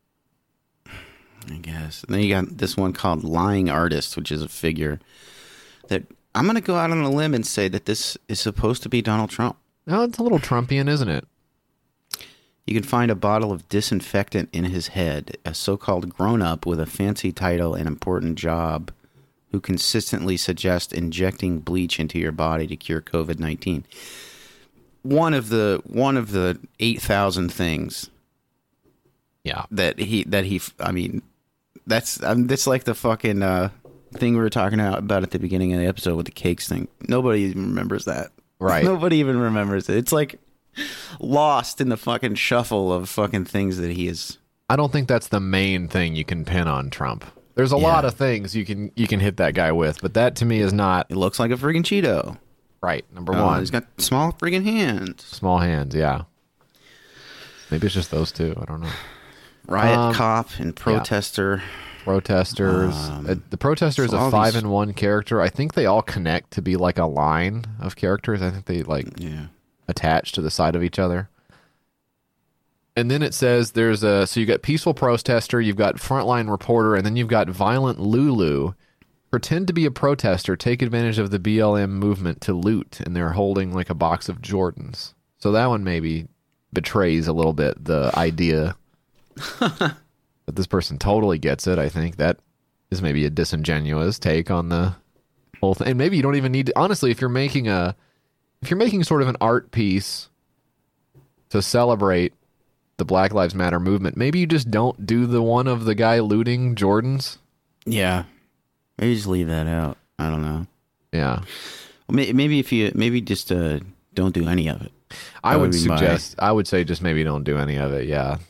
I guess. And then you got this one called Lying Artist, which is a figure that I'm going to go out on a limb and say that this is supposed to be Donald Trump. Oh, it's a little Trumpian, isn't it? You can find a bottle of disinfectant in his head, a so-called grown-up with a fancy title and important job who consistently suggests injecting bleach into your body to cure COVID nineteen. One of the one of the eight thousand things Yeah. that he that he I mean that's um, that's like the fucking uh, thing we were talking about, about at the beginning of the episode with the cakes thing. Nobody even remembers that. Right. Nobody even remembers it. It's like lost in the fucking shuffle of fucking things that he is. I don't think that's the main thing you can pin on Trump. There's a Yeah. lot of things you can you can hit that guy with, but that to me is not It looks like a friggin' Cheeto. right. Number Uh, one, he's got small friggin' hands. small hands. Yeah. Maybe it's just those two. I don't know. Riot Um, cop and protester. Protesters. Um, uh, the protester is so a all five these- in one character. I think they all connect to be like a line of characters. I think they like Yeah. attach to the side of each other. And then it says there's a so you got peaceful protester, you've got frontline reporter, and then you've got violent Lulu. Pretend to be a protester, take advantage of the B L M movement to loot, and they're holding like a box of Jordans. So that one maybe betrays a little bit the idea. But this person totally gets it. I think that is maybe a disingenuous take on the whole thing. And maybe you don't even need to, honestly, if you're making a if you're making sort of an art piece to celebrate the Black Lives Matter movement, maybe you just don't do the one of the guy looting Jordans. Yeah. Maybe just leave that out. I don't know. Yeah. Well, may- maybe if you maybe just uh, don't do any of it. I That would would be my- suggest I would say just maybe don't do any of it, yeah.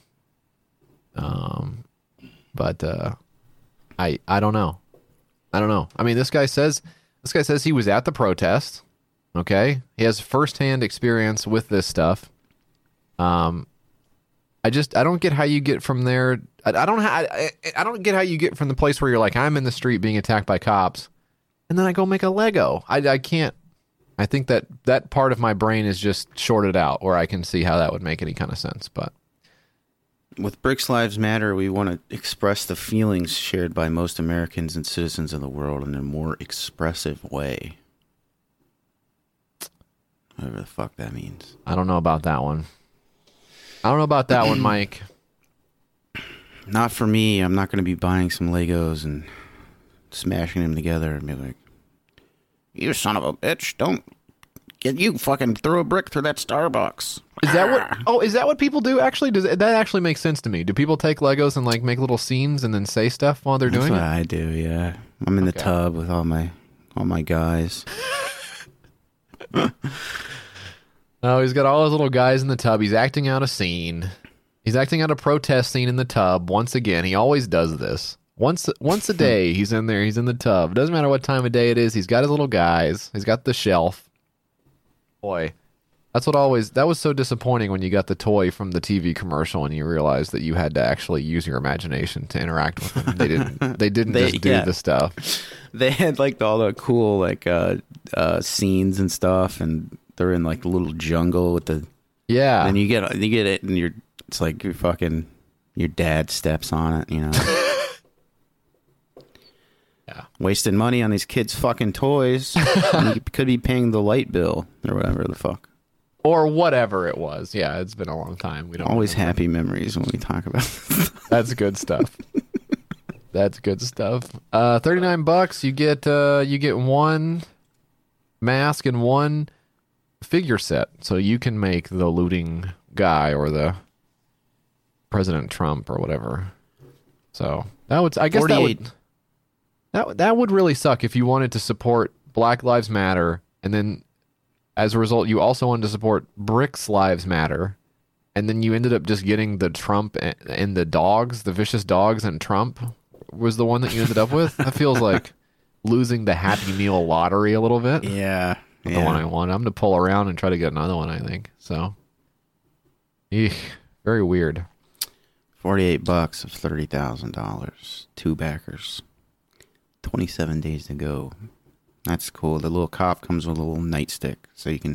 Um but uh I I don't know. I don't know. I mean, this guy says this guy says he was at the protest. Okay? He has firsthand experience with this stuff. Um I just I don't get how you get from there. I, I don't ha- I, I don't get how you get from the place where you're like, I'm in the street being attacked by cops, and then I go make a Lego. I, I can't. I think that that part of my brain is just shorted out, where I can see how that would make any kind of sense. But With Bricks Lives Matter, we want to express the feelings shared by most Americans and citizens of the world in a more expressive way. Whatever the fuck that means. I don't know about that one. I don't know about that one, Mike. Not for me. I'm not going to be buying some Legos and smashing them together and be like, you son of a bitch, don't get you fucking throw a brick through that Starbucks. Is that what? Oh, is that what people do? Actually, does that actually make sense to me? Do people take Legos and like make little scenes and then say stuff while they're That's doing what it? I do, yeah. I'm in the Okay. tub with all my all my guys. Oh, he's got all his little guys in the tub. He's acting out a scene. He's acting out a protest scene in the tub. Once again, he always does this. Once once a day, he's in there. He's in the tub. Doesn't matter what time of day it is. He's got his little guys. He's got the shelf. Boy, that's what always. That was so disappointing when you got the toy from the T V commercial and you realized that you had to actually use your imagination to interact with them. They didn't. They didn't They- just do yeah. the stuff. They had like all the cool like uh, uh, scenes and stuff, and they're in like the little jungle with the. Yeah. And you get you get it, and you're it's like your fucking your dad steps on it, you know. Yeah. Wasting money on these kids' fucking toys. And you could be paying the light bill or whatever the fuck. Or whatever it was. Yeah, it's been a long time. We don't Always remember. happy memories when we talk about it. That's good stuff. That's good stuff. Uh, thirty-nine bucks. You get uh, you get one mask and one figure set, so you can make the looting guy or the President Trump or whatever. So that would, I guess that would that that would really suck if you wanted to support Black Lives Matter, and then as a result, you also wanted to support Bricks Lives Matter. And then you ended up just getting the Trump and, and the dogs, the vicious dogs, and Trump was the one that you ended up with. That feels like losing the Happy Meal lottery a little bit. Yeah. Not yeah. the one I want. I'm going to pull around and try to get another one, I think. So, eek, very weird. forty-eight bucks of thirty thousand dollars. Two backers. twenty-seven days to go. That's cool. The little cop comes with a little nightstick, so you can,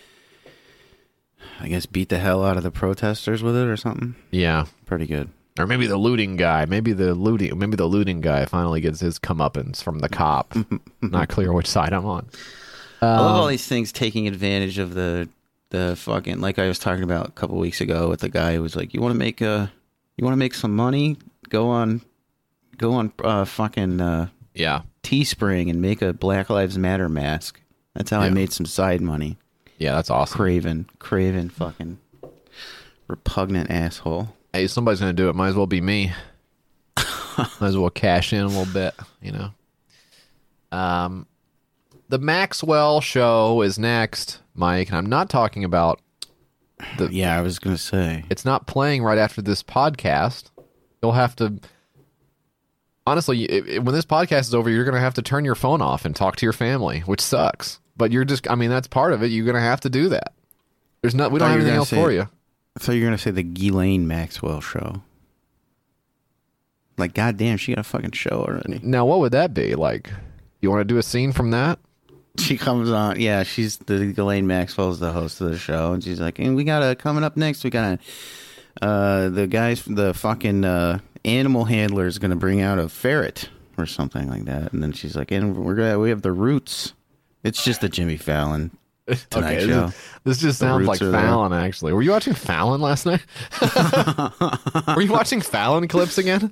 I guess, beat the hell out of the protesters with it or something. Yeah. Pretty good. Or maybe the looting guy. Maybe the looting. Maybe the looting guy finally gets his comeuppance from the cop. Not clear which side I'm on. I love Um, all these things taking advantage of the the fucking, like I was talking about a couple weeks ago with the guy who was like, you want to make a, you want to make some money? Go on, go on, uh, fucking uh, Yeah. Teespring and make a Black Lives Matter mask. That's how I Yeah. made some side money. Yeah, that's awesome. Craven, Craven, fucking repugnant asshole. Hey, somebody's going to do it. Might as well be me. Might as well cash in a little bit, you know. Um, the Maxwell show is next, Mike, and I'm not talking about the. Yeah, I was gonna say It's not playing right after this podcast. You'll have to. Honestly, it, it- when this podcast is over, you're going to have to turn your phone off and talk to your family, which sucks. But you're just, I mean, that's part of it. You're going to have to do that. There's not, we don't Thought have you were anything gonna else say- for you. I thought you were gonna say the Ghislaine Maxwell show. Like, goddamn, she got a fucking show already. Now, what would that be? Like, you want to do a scene from that? She comes on, yeah. She's the Ghislaine Maxwell's the host of the show, and she's like, "And we got a coming up next. We got a uh, the guys, the fucking uh, animal handler is gonna bring out a ferret or something like that." And then she's like, "And we're gonna we have the Roots." It's just the Jimmy Fallon Tonight Okay, Show. This, this just The sounds Roots like are there. Fallon, actually. Were you watching Fallon last night? Were you watching Fallon clips again?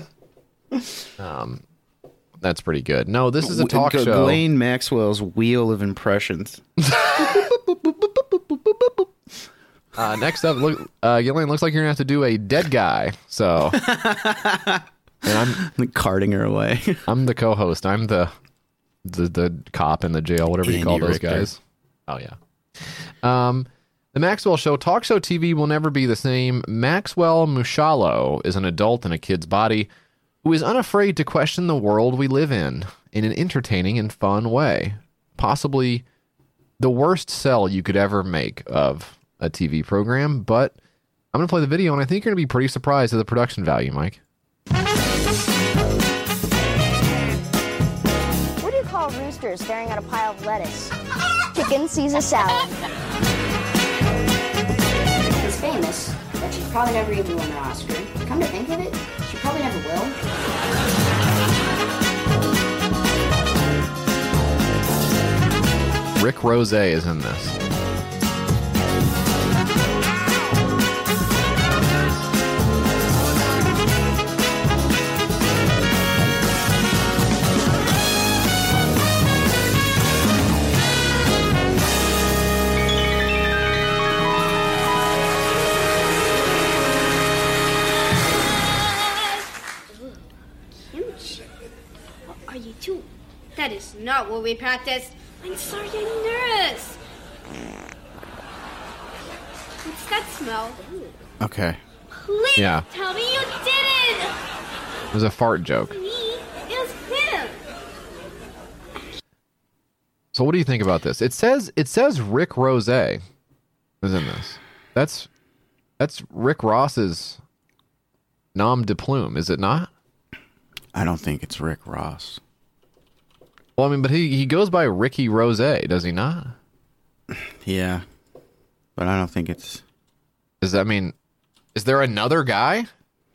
Um, that's pretty good. No, this is a talk G- show. Ghislaine Maxwell's Wheel of Impressions. Uh, next up, look, uh, Ghislaine, looks like you're gonna have to do a dead guy. So, and I'm carting her away. I'm the co-host. I'm the the the cop in the jail, whatever you Andy call those Richter. guys. Oh yeah. Um, the Maxwell Show talk show T V will never be the same. Maxwell Mushalo is an adult in a kid's body who is unafraid to question the world we live in in an entertaining and fun way. Possibly the worst sell you could ever make of a T V program, but I'm going to play the video, and I think you're going to be pretty surprised at the production value, Mike. What do you call a rooster staring at a pile of lettuce? Chicken Caesar salad. She's famous, but she's probably never even won an Oscar. Come to think of it, she probably never will. Rick Rose is in this. Kimchi? What are you two? That is not what we practice. I'm sorry, I'm nervous. What's that smell? Okay. Please Yeah. tell me you did it! It was a fart joke. You So what do you think about this? It says it says Rick Rose is in this. That's that's Rick Ross's nom de plume, is it not? I don't think it's Rick Ross. Well, I mean, but he, he goes by Ricky Rose, does he not? Yeah. But I don't think it's... Does that mean... Is there another guy?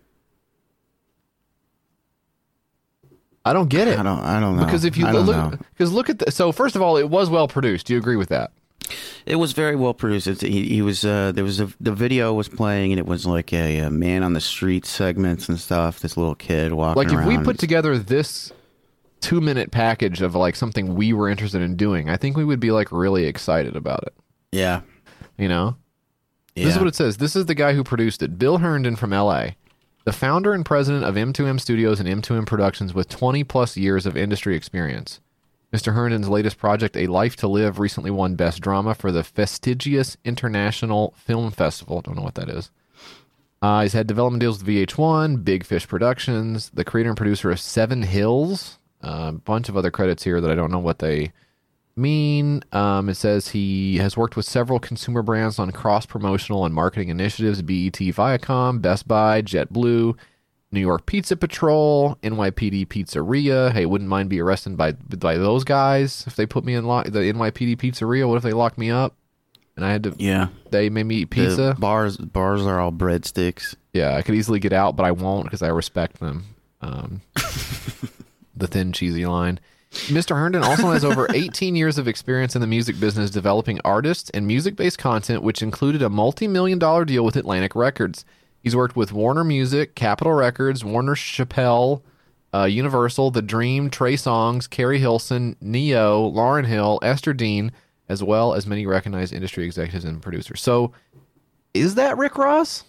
I don't get it. I don't I don't know. Because if you I don't look... know. Because look at the... So, first of all, it was well produced. Do you agree with that? It was very well produced. It's, he, he was uh, there was a the video was playing, and it was like a, a man on the street segments and stuff. This little kid walking Like, if around. we put together this two-minute package of, like, something we were interested in doing, I think we would be, like, really excited about it. Yeah. You know? Yeah. This is what it says. This is the guy who produced it. Bill Herndon from L A, the founder and president of M two M Studios and M two M Productions with twenty plus years of industry experience. Mister Herndon's latest project, A Life to Live, recently won Best Drama for the prestigious International Film Festival. Don't know what that is. Uh, he's had development deals with V H one, Big Fish Productions, the creator and producer of Seven Hills, a bunch of other credits here that I don't know what they mean. Um, it says he has worked with several consumer brands on cross-promotional and marketing initiatives, B E T, Viacom, Best Buy, JetBlue, New York Pizza Patrol, N Y P D Pizzeria. Hey, wouldn't mind be arrested by by those guys if they put me in lo- the N Y P D Pizzeria. What if they locked me up and I had to? Yeah, they made me eat pizza. The bars bars are all breadsticks. Yeah, I could easily get out, but I won't because I respect them. Um, the thin, cheesy line. Mister Herndon also has over eighteen years of experience in the music business, developing artists and music-based content, which included a multi-million dollar deal with Atlantic Records. He's worked with Warner Music, Capitol Records, Warner Chappell, uh, Universal, The Dream, Trey Songz, Carrie Hilson, Neo, Lauryn Hill, Esther Dean, as well as many recognized industry executives and producers. So, is that Rick Ross?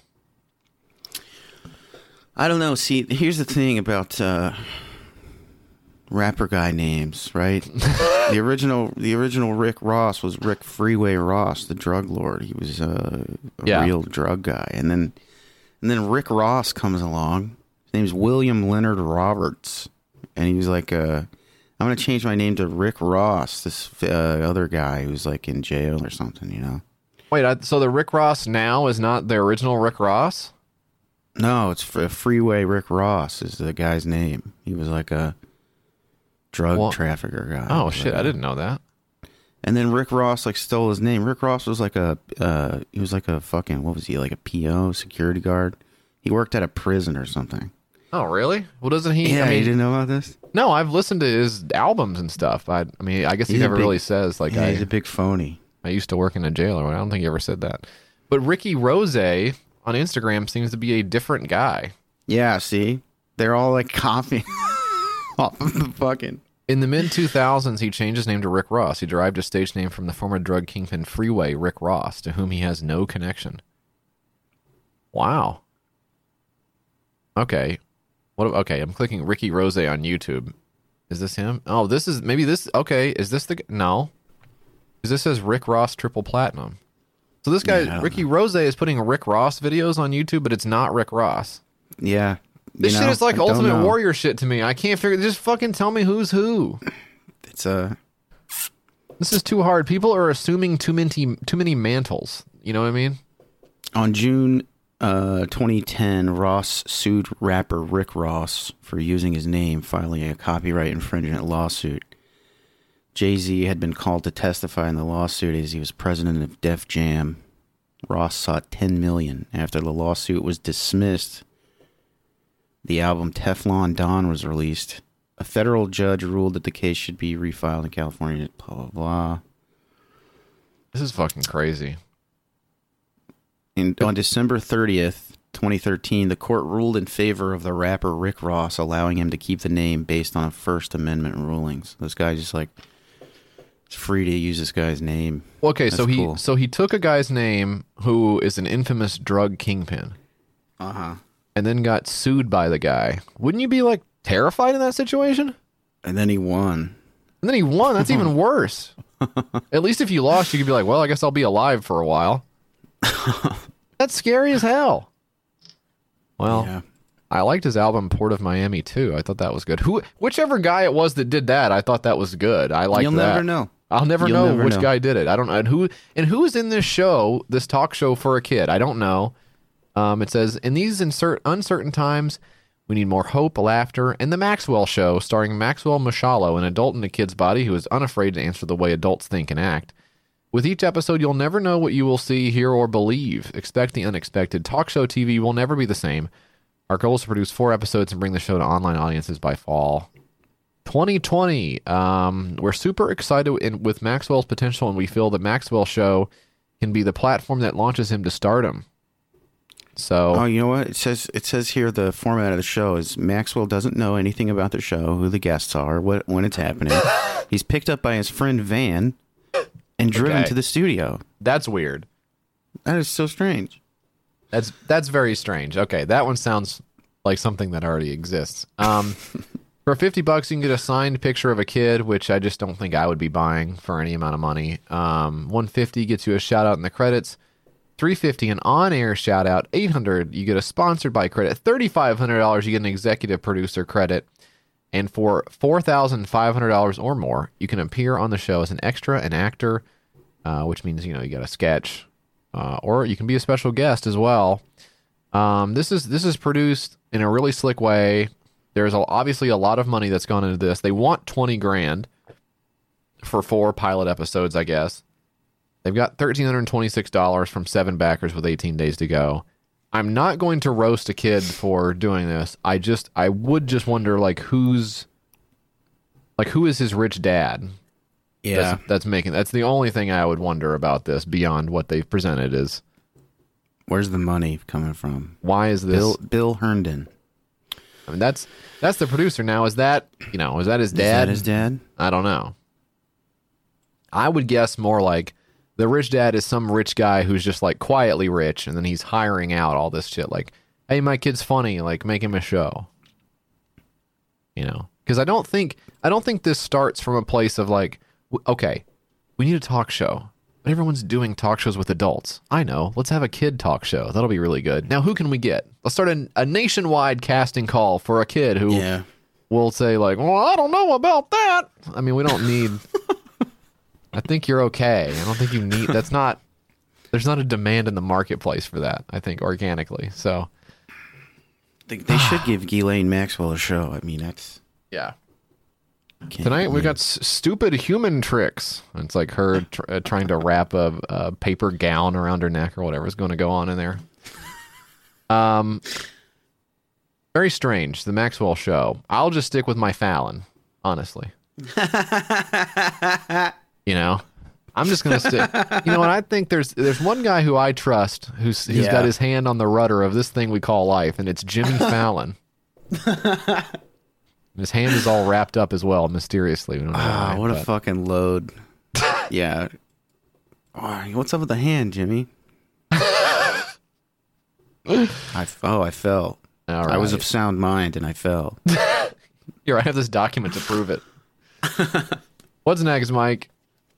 I don't know. See, here's the thing about uh, rapper guy names, right? the original, the original Rick Ross was Rick Freeway Ross, the drug lord. He was uh, a Yeah. real drug guy, and then, and then Rick Ross comes along. His name's William Leonard Roberts, and he was like, uh, "I'm gonna change my name to Rick Ross." This uh, other guy who's like in jail or something, you know? Wait, I, so the Rick Ross now is not the original Rick Ross? No, it's F- Freeway Rick Ross is the guy's name. He was like a drug Well, trafficker guy. Oh, shit, I didn't know that. And then Rick Ross like stole his name. Rick Ross was like a uh, he was like a fucking what was he like a P O security guard? He worked at a prison or something. Oh, really? Well, doesn't he? Yeah, I mean, you didn't know about this? No, I've listened to his albums and stuff. I, I mean, I guess he He's a never big- really says like yeah, I. he's a big phony. I used to work in a jail, or I don't think he ever said that. But Ricky Rose on Instagram seems to be a different guy. Yeah, see, they're all like copying off of the fucking. In the mid two thousands, he changed his name to Rick Ross. He derived his stage name from the former drug kingpin Freeway Rick Ross, to whom he has no connection. Wow. Okay. What? Okay, I'm clicking Ricky Rose on YouTube. Is this him? Oh, this is maybe this. Okay, is this the g- no? Because this says Rick Ross triple platinum. So this guy Yeah, I don't Ricky Rose is putting Rick Ross videos on YouTube, but it's not Rick Ross. Yeah, This you shit know, is like I don't Ultimate know. Warrior shit to me. I can't figure. Just fucking tell me who's who. It's a. This is too hard. People are assuming too many too many mantles. You know what I mean? On June uh, twenty ten, Ross sued rapper Rick Ross for using his name, filing a copyright infringement lawsuit. Jay-Z had been called to testify in the lawsuit as he was president of Def Jam. Ross sought ten million dollars. After the lawsuit was dismissed, the album Teflon Don was released. A federal judge ruled that the case should be refiled in California, blah, blah, blah. This is fucking crazy. In, on December thirtieth, twenty thirteen, the court ruled in favor of the rapper Rick Ross, allowing him to keep the name based on a First Amendment rulings. This guy just like, it's free to use this guy's name. Okay, That's so he cool. so he took a guy's name who is an infamous drug kingpin, Uh-huh. and then got sued by the guy. Wouldn't you be like terrified in that situation? And then he won. And then he won. That's even worse. At least if you lost, you could be like, well, I guess I'll be alive for a while. That's scary as hell. Well, Yeah. I liked his album Port of Miami too. I thought that was good. Who, whichever guy it was that did that, I thought that was good. I liked You'll that. never know. I'll never You'll know never which know. guy did it. I don't know. And who and who is in this show, this talk show for a kid? I don't know. Um, it says, in these insert uncertain times, we need more hope, laughter, and The Maxwell Show, starring Maxwell Mashallo, an adult in a kid's body who is unafraid to answer the way adults think and act. With each episode, you'll never know what you will see, hear, or believe. Expect the unexpected. Talk show T V will never be the same. Our goal is to produce four episodes and bring the show to online audiences by fall twenty twenty. Um, we're super excited in, with Maxwell's potential, and we feel the Maxwell Show can be the platform that launches him to stardom. So, oh, you know what? It says it says here the format of the show is Maxwell doesn't know anything about the show, who the guests are, what when it's happening. He's picked up by his friend Van and driven Okay. to the studio. That's weird. That is so strange. That's that's very strange. Okay, that one sounds like something that already exists. Um, for fifty bucks, you can get a signed picture of a kid, which I just don't think I would be buying for any amount of money. Um, one fifty gets you a shout out in the credits. three fifty an on-air shout out. eight hundred you get a sponsored by credit. thirty-five hundred dollars you get an executive producer credit. And for four thousand five hundred dollars or more, you can appear on the show as an extra, an actor, uh, which means, you know, you got a sketch, uh, or you can be a special guest as well. Um, this is this is produced in a really slick way. There's a, obviously a lot of money that's gone into this. They want twenty grand for four pilot episodes, I guess. They've got one thousand three hundred twenty-six dollars from seven backers with eighteen days to go. I'm not going to roast a kid for doing this. I just, I would just wonder, like, who's, like, who is his rich dad? Yeah. That's, that's making, that's the only thing I would wonder about this beyond what they've presented is. Where's the money coming from? Why is this? Bill, Bill Herndon. I mean, that's, that's the producer now. Is that, you know, is that his dad? Is that his dad? I don't know. I would guess more like the rich dad is some rich guy who's just like quietly rich, and then he's hiring out all this shit. Like, hey, my kid's funny. Like, make him a show. You know, because I don't think I don't think this starts from a place of like, w- okay, we need a talk show, but everyone's doing talk shows with adults. I know. Let's have a kid talk show. That'll be really good. Now, who can we get? Let's start a, a nationwide casting call for a kid who Yeah. will say like, well, I don't know about that. I mean, we don't need. I think you're okay. I don't think you need. That's not. There's not a demand in the marketplace for that. I think organically. So They, they should give Ghislaine Maxwell a show. I mean, that's yeah. can't Tonight we believe- got s- stupid human tricks. It's like her tr- uh, trying to wrap a, a paper gown around her neck or whatever's going to go on in there. Um, very strange. The Maxwell Show. I'll just stick with my Fallon, honestly. You know, I'm just gonna stick. You know what? I think there's there's one guy who I trust who's who's Yeah. got his hand on the rudder of this thing we call life, and it's Jimmy Fallon. His hand is all wrapped up as well, mysteriously. We don't know Ah, why, what a but- fucking load. Yeah. Oh, what's up with the hand, Jimmy? I oh, I fell. All I was right. of sound mind and I fell. Here, I have this document to prove it. What's next, Mike?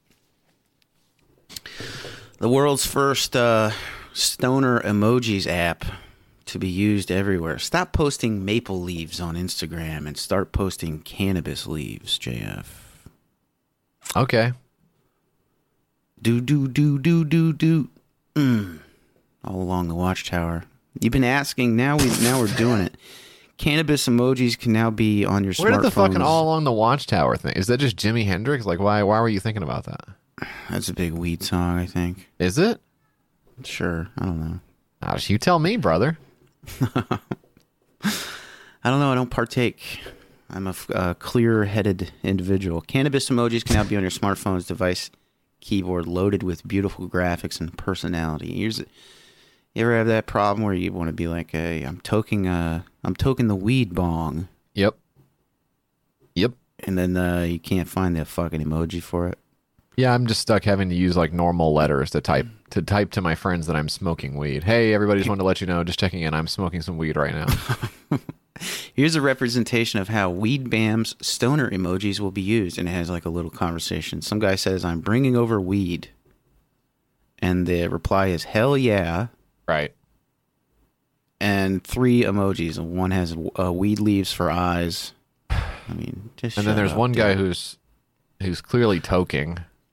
The world's first uh, stoner emojis app to be used everywhere. Stop posting maple leaves on Instagram and start posting cannabis leaves, J F. Okay. Do, do, do, do, do, do. Mm. All along the watchtower. You've been asking, now we now we're doing it. Cannabis emojis can now be on your smartphones. Where did the fucking all along the watchtower thing? Is that just Jimi Hendrix? Like, why? Why were you thinking about that? That's a big weed song, I think. Is it? Sure, I don't know. Oh, you tell me, brother. I don't know. I don't partake. I'm a uh, clear-headed individual. Cannabis emojis can now be on your smartphone's device keyboard, loaded with beautiful graphics and personality. Here's, you ever have that problem where you want to be like, "Hey, I'm toking, uh, I'm toking the weed bong." Yep. Yep. And then uh, you can't find the fucking emoji for it. Yeah, I'm just stuck having to use like normal letters to type to type to my friends that I'm smoking weed. Hey, everybody, just wanted to let you know, just checking in, I'm smoking some weed right now. Here's a representation of how Weed Bam's stoner emojis will be used, and it has like a little conversation. Some guy says, "I'm bringing over weed," and the reply is "Hell yeah!" Right. And three emojis. One has uh, weed leaves for eyes. I mean, just And then shut there's up, one guy dude. who's who's clearly toking.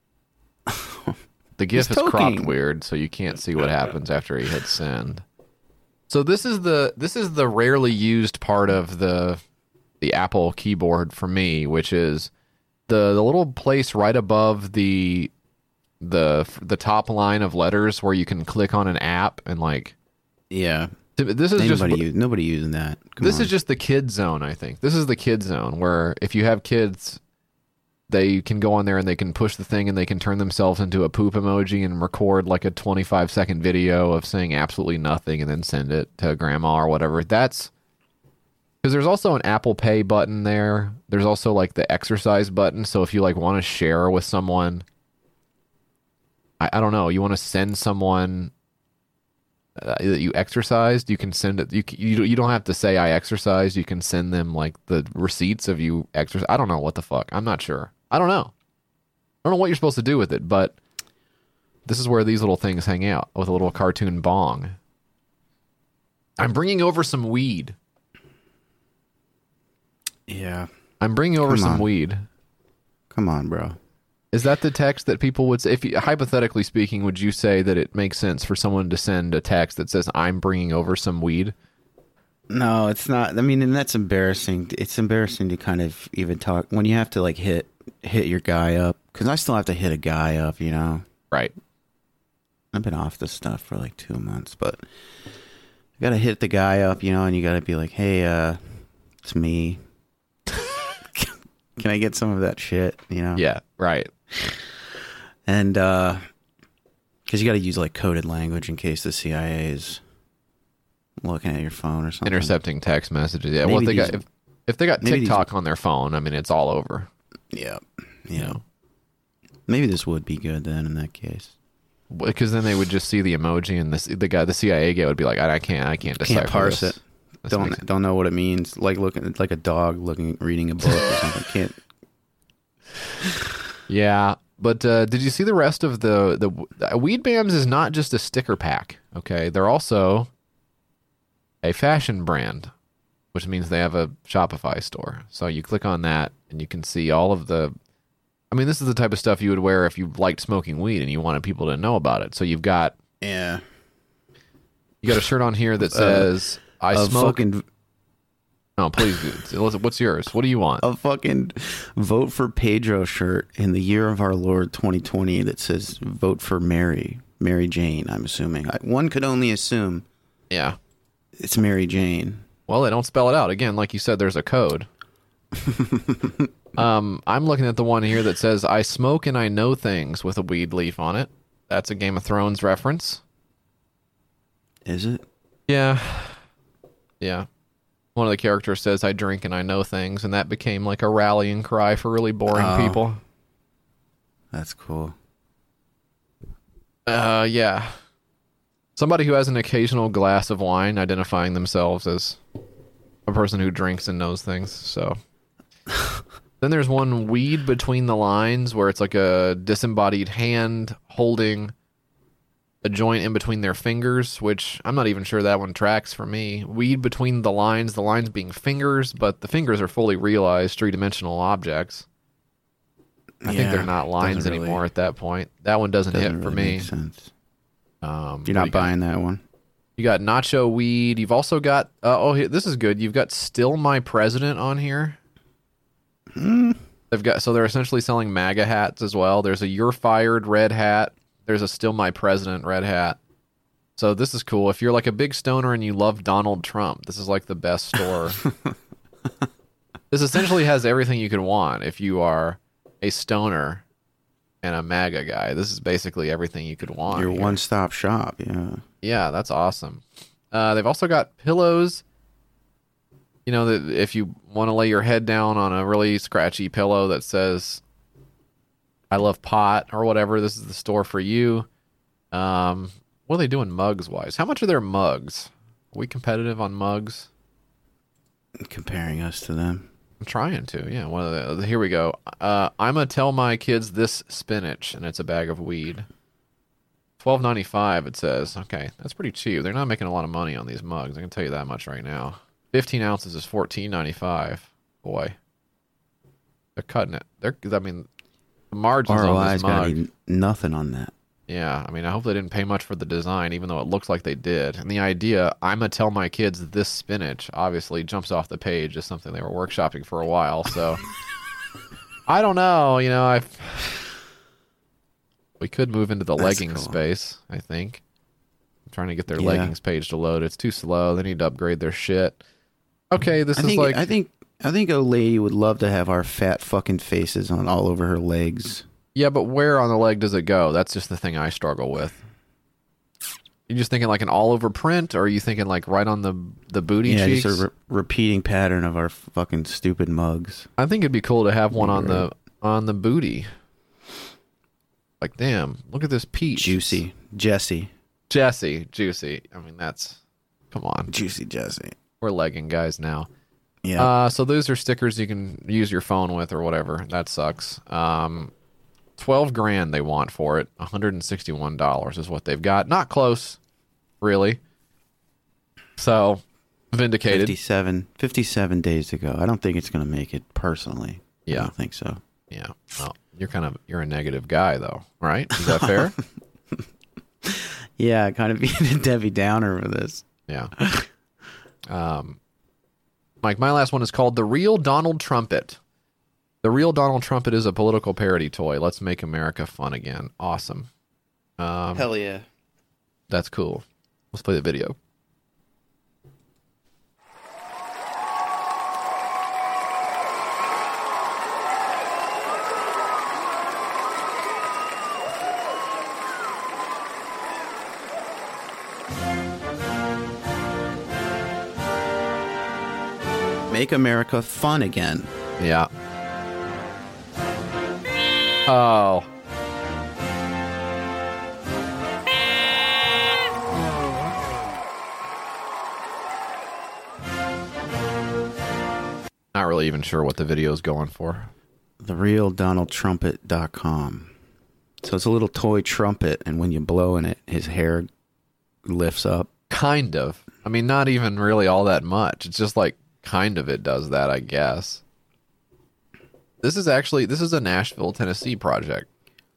the GIF He's is cropped toking. weird, so you can't see what happens after he hits send. So this is the this is the rarely used part of the the Apple keyboard for me, which is the the little place right above the the the top line of letters where you can click on an app and like Yeah. this is Anybody just use, nobody using that. Come this on. is just the kid zone. I think this is the kid zone where if you have kids, they can go on there and they can push the thing and they can turn themselves into a poop emoji and record like a twenty-five second video of saying absolutely nothing and then send it to grandma or whatever. That's because there's also an Apple Pay button there. There's also like the exercise button. So if you like want to share with someone, I, I don't know, you want to send someone uh, that you exercised, you can send it. You, you you don't have to say I exercised. You can send them like the receipts of you exercise. I don't know what the fuck. I'm not sure. I don't know. I don't know what you're supposed to do with it, but this is where these little things hang out with a little cartoon bong. I'm bringing over some weed. Yeah. I'm bringing over Come some on. weed. Come on, bro. Is that the text that people would say? If you, hypothetically speaking, would you say that it makes sense for someone to send a text that says, I'm bringing over some weed? No, it's not. I mean, and that's embarrassing. It's embarrassing to kind of even talk when you have to like hit hit your guy up, because I still have to hit a guy up, you know. Right. I've been off this stuff for like two months, but you got to hit the guy up, you know, and you got to be like, hey, uh, it's me. Can I get some of that shit, you know? Yeah, right. And uh, because you got to use like coded language in case the C I A is looking at your phone or something. Intercepting text messages. Yeah. Maybe well, if they these- got if, if they got maybe these- TikTok on their phone, I mean, it's all over. Yeah. You Yeah. know, Maybe this would be good then in that case. because then they would just see the emoji, and the the guy, the C I A guy, would be like, I, I can't, I can't decipher Can't parse this. it. This Don't makes it- don't know what it means. Like looking like a dog looking reading a book or something. Can't. Yeah, but uh, did you see the rest of the the uh, Weed Bams is not just a sticker pack. Okay, they're also a fashion brand, which means they have a Shopify store. So you click on that and you can see all of the. I mean, this is the type of stuff you would wear if you liked smoking weed and you wanted people to know about it. So you've got Yeah. you got a shirt on here that says "I a smoke." fucking No, please. What's yours? What do you want? a fucking vote for Pedro shirt in the year of our Lord twenty twenty that says vote for Mary, Mary Jane. I'm assuming I, one could only assume Yeah. it's Mary Jane. Well, they don't spell it out. Again, like you said, there's a code. um, I'm looking at the one here that says, I smoke and I know things with a weed leaf on it. That's a Game of Thrones reference. Is it? Yeah. Yeah. One of the characters says, I drink and I know things, and that became like a rallying cry for really boring Oh. people. That's cool. Uh, yeah. Somebody who has an occasional glass of wine identifying themselves as a person who drinks and knows things, so... Then there's one weed between the lines where it's like a disembodied hand holding a joint in between their fingers, which I'm not even sure that one tracks for me. Weed between the lines, the lines being fingers, but the fingers are fully realized three-dimensional objects. I think Yeah, they're not lines doesn't really- anymore at that point. That one doesn't, Doesn't hit for really me. make sense. Um, You're what not do you got? buying that one. You got nacho weed. You've also got, uh, oh, here, this is good. You've got Still My President on here. They've got, so they're essentially selling MAGA hats as well. There's a You're Fired red hat. There's a Still My President red hat. So this is cool. If you're like a big stoner and you love Donald Trump, this is like the best store. This essentially has everything you could want if you are a stoner and a MAGA guy. This is basically everything you could want. Your here. one-stop shop. Yeah. Yeah, that's awesome. Uh, they've also got pillows. You know, that if you want to lay your head down on a really scratchy pillow that says, I love pot or whatever, this is the store for you. Um, what are they doing mugs-wise? How much are their mugs? Are we competitive on mugs? Comparing us to them. I'm trying to, yeah. One of the, here we go. Uh, I'm going to tell my kids this spinach, and it's a bag of weed. twelve ninety-five it says. Okay, that's pretty cheap. They're not making a lot of money on these mugs. I can tell you that much right now. fifteen ounces is fourteen ninety-five. Boy, they're cutting it. They're, I mean, the margins R O on I's this got mug. n- nothing on that. Yeah, I mean, I hope they didn't pay much for the design, even though it looks like they did. And the idea, I'm going to tell my kids this spinach, obviously jumps off the page as something they were workshopping for a while. So, I don't know. You know, I we could move into the That's leggings cool. space, I think. I'm trying to get their Yeah. leggings page to load. It's too slow. They need to upgrade their shit. Okay, this I is think, like... I think I think a lady would love to have our fat fucking faces on all over her legs. Yeah, but where on the leg does it go? That's just the thing I struggle with. You just thinking like an all-over print, or are you thinking like right on the the booty Yeah, cheeks? just a re- repeating pattern of our fucking stupid mugs. I think it'd be cool to have one on Right. the on the booty. Like, damn, look at this peach. Juicy. Jesse. Jesse, juicy. I mean, that's... Come on. Juicy Jesse. We're legging guys now. Yeah. Uh, so those are stickers you can use your phone with or whatever. That sucks. Um, twelve grand they want for it. one hundred sixty-one dollars is what they've got. Not close, really. So, vindicated. fifty-seven, fifty-seven days to go. I don't think it's going to make it personally. Yeah. I don't think so. Yeah. Well, you're kind of you're a negative guy though, right? Is that fair? Yeah, kind of being a Debbie Downer with this. Yeah. Um, Mike, my last one is called The Real Donald Trumpet. The Real Donald Trumpet is a political parody toy. Let's make America fun again. Awesome. Um, Hell yeah. That's cool. Let's play the video. Make America fun again. Yeah. Oh. Not really even sure what the video is going for. The real Donald Trumpet dot com. So it's a little toy trumpet, and when you blow in it, his hair lifts up. Kind of. I mean, not even really all that much. It's just like kind of it does that, I guess. This is actually, this is a Nashville, Tennessee project.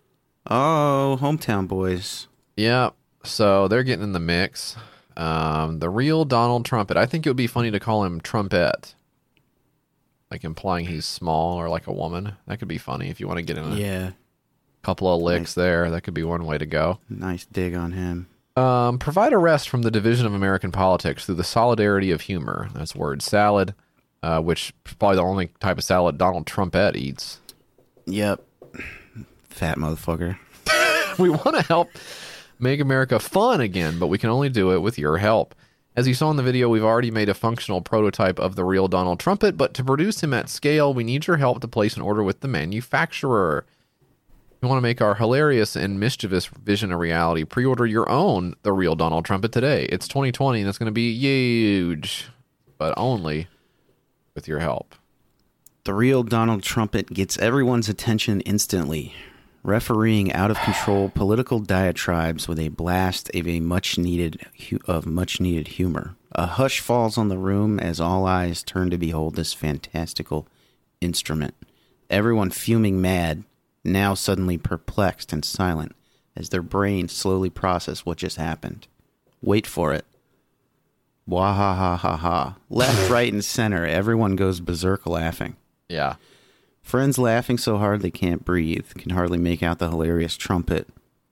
Oh, hometown boys. Yeah. So they're getting in the mix. Um, the real Donald Trumpet. I think it would be funny to call him Trumpet. Like implying he's small or like a woman. That could be funny if you want to get in a Yeah. couple of licks there. That could be one way to go. Nice dig on him. Um, provide a rest from the division of American politics through the solidarity of humor. That's word salad, uh, which is probably the only type of salad Donald Trumpet eats. Yep. Fat motherfucker. We want to help make America fun again, but we can only do it with your help. As you saw in the video, we've already made a functional prototype of the real Donald Trumpet, but to produce him at scale, we need your help to place an order with the manufacturer. If you want to make our hilarious and mischievous vision a reality, pre-order your own The Real Donald Trumpet today. It's twenty twenty and it's going to be huge, but only with your help. The real Donald Trumpet gets everyone's attention instantly, refereeing out of control political diatribes with a blast of a much needed of much needed humor. A hush falls on the room as all eyes turn to behold this fantastical instrument. Everyone fuming mad, now suddenly perplexed and silent as their brains slowly process what just happened. Wait for it. Wah ha ha ha ha. Left, right, and center, everyone goes berserk laughing. Yeah. Friends laughing so hard they can't breathe, can hardly make out the hilarious trumpet.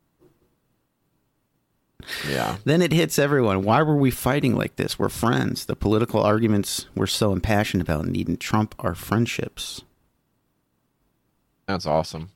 Yeah. Then it hits everyone. Why were we fighting like this? We're friends. The political arguments we're so impassioned about needn't trump our friendships. That's awesome.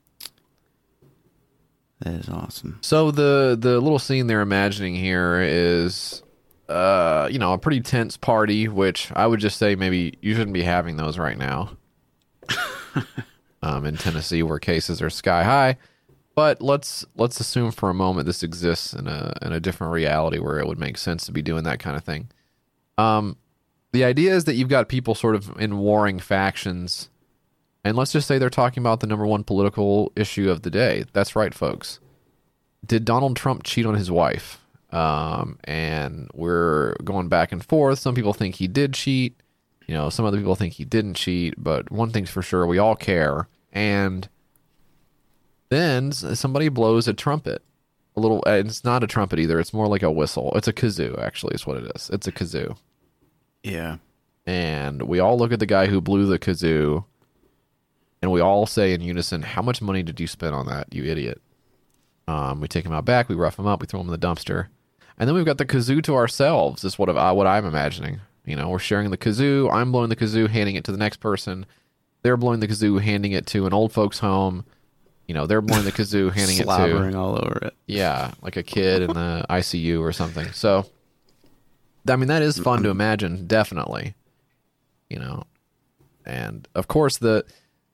That is awesome. So the the little scene they're imagining here is, uh, you know, a pretty tense party, which I would just say maybe you shouldn't be having those right now. um, in Tennessee, where cases are sky high. But let's let's assume for a moment this exists in a in a different reality where it would make sense to be doing that kind of thing. Um, the idea is that you've got people sort of in warring factions. And let's just say they're talking about the number one political issue of the day. That's right, folks. Did Donald Trump cheat on his wife? Um, and we're going back and forth. Some people think he did cheat. You know, some other people think he didn't cheat. But one thing's for sure, we all care. And then somebody blows a trumpet. a little. Uh, it's not a trumpet either. It's more like a whistle. It's a kazoo, actually. Is what it is. It's a kazoo. Yeah. And we all look at the guy who blew the kazoo, and we all say in unison, "How much money did you spend on that, you idiot?" Um, we take him out back, we rough him up, we throw him in the dumpster, and then we've got the kazoo to ourselves. Is what I, what I'm imagining. You know, we're sharing the kazoo. I'm blowing the kazoo, handing it to the next person. They're blowing the kazoo, handing it to an old folks' home. You know, they're blowing the kazoo, handing it to slobbering all over it. Yeah, like a kid in the I C U or something. So, I mean, that is fun to imagine, definitely. You know, and of course the,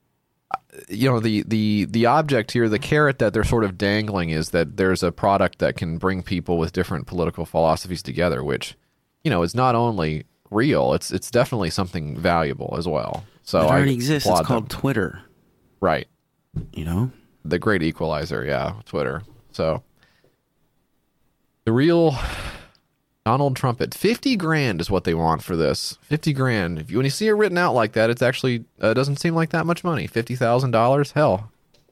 you know, the the the object here, the carrot that they're sort of dangling is that there's a product that can bring people with different political philosophies together, which, you know, is not only real, it's it's definitely something valuable as well. So it already I exists. It's called them. Twitter. Right. You know? The great equalizer, yeah, Twitter. So the real Donald Trumpet, fifty grand is what they want for this. fifty grand. If you, when you see it written out like that, it's actually uh, doesn't seem like that much money. fifty thousand dollars? Hell.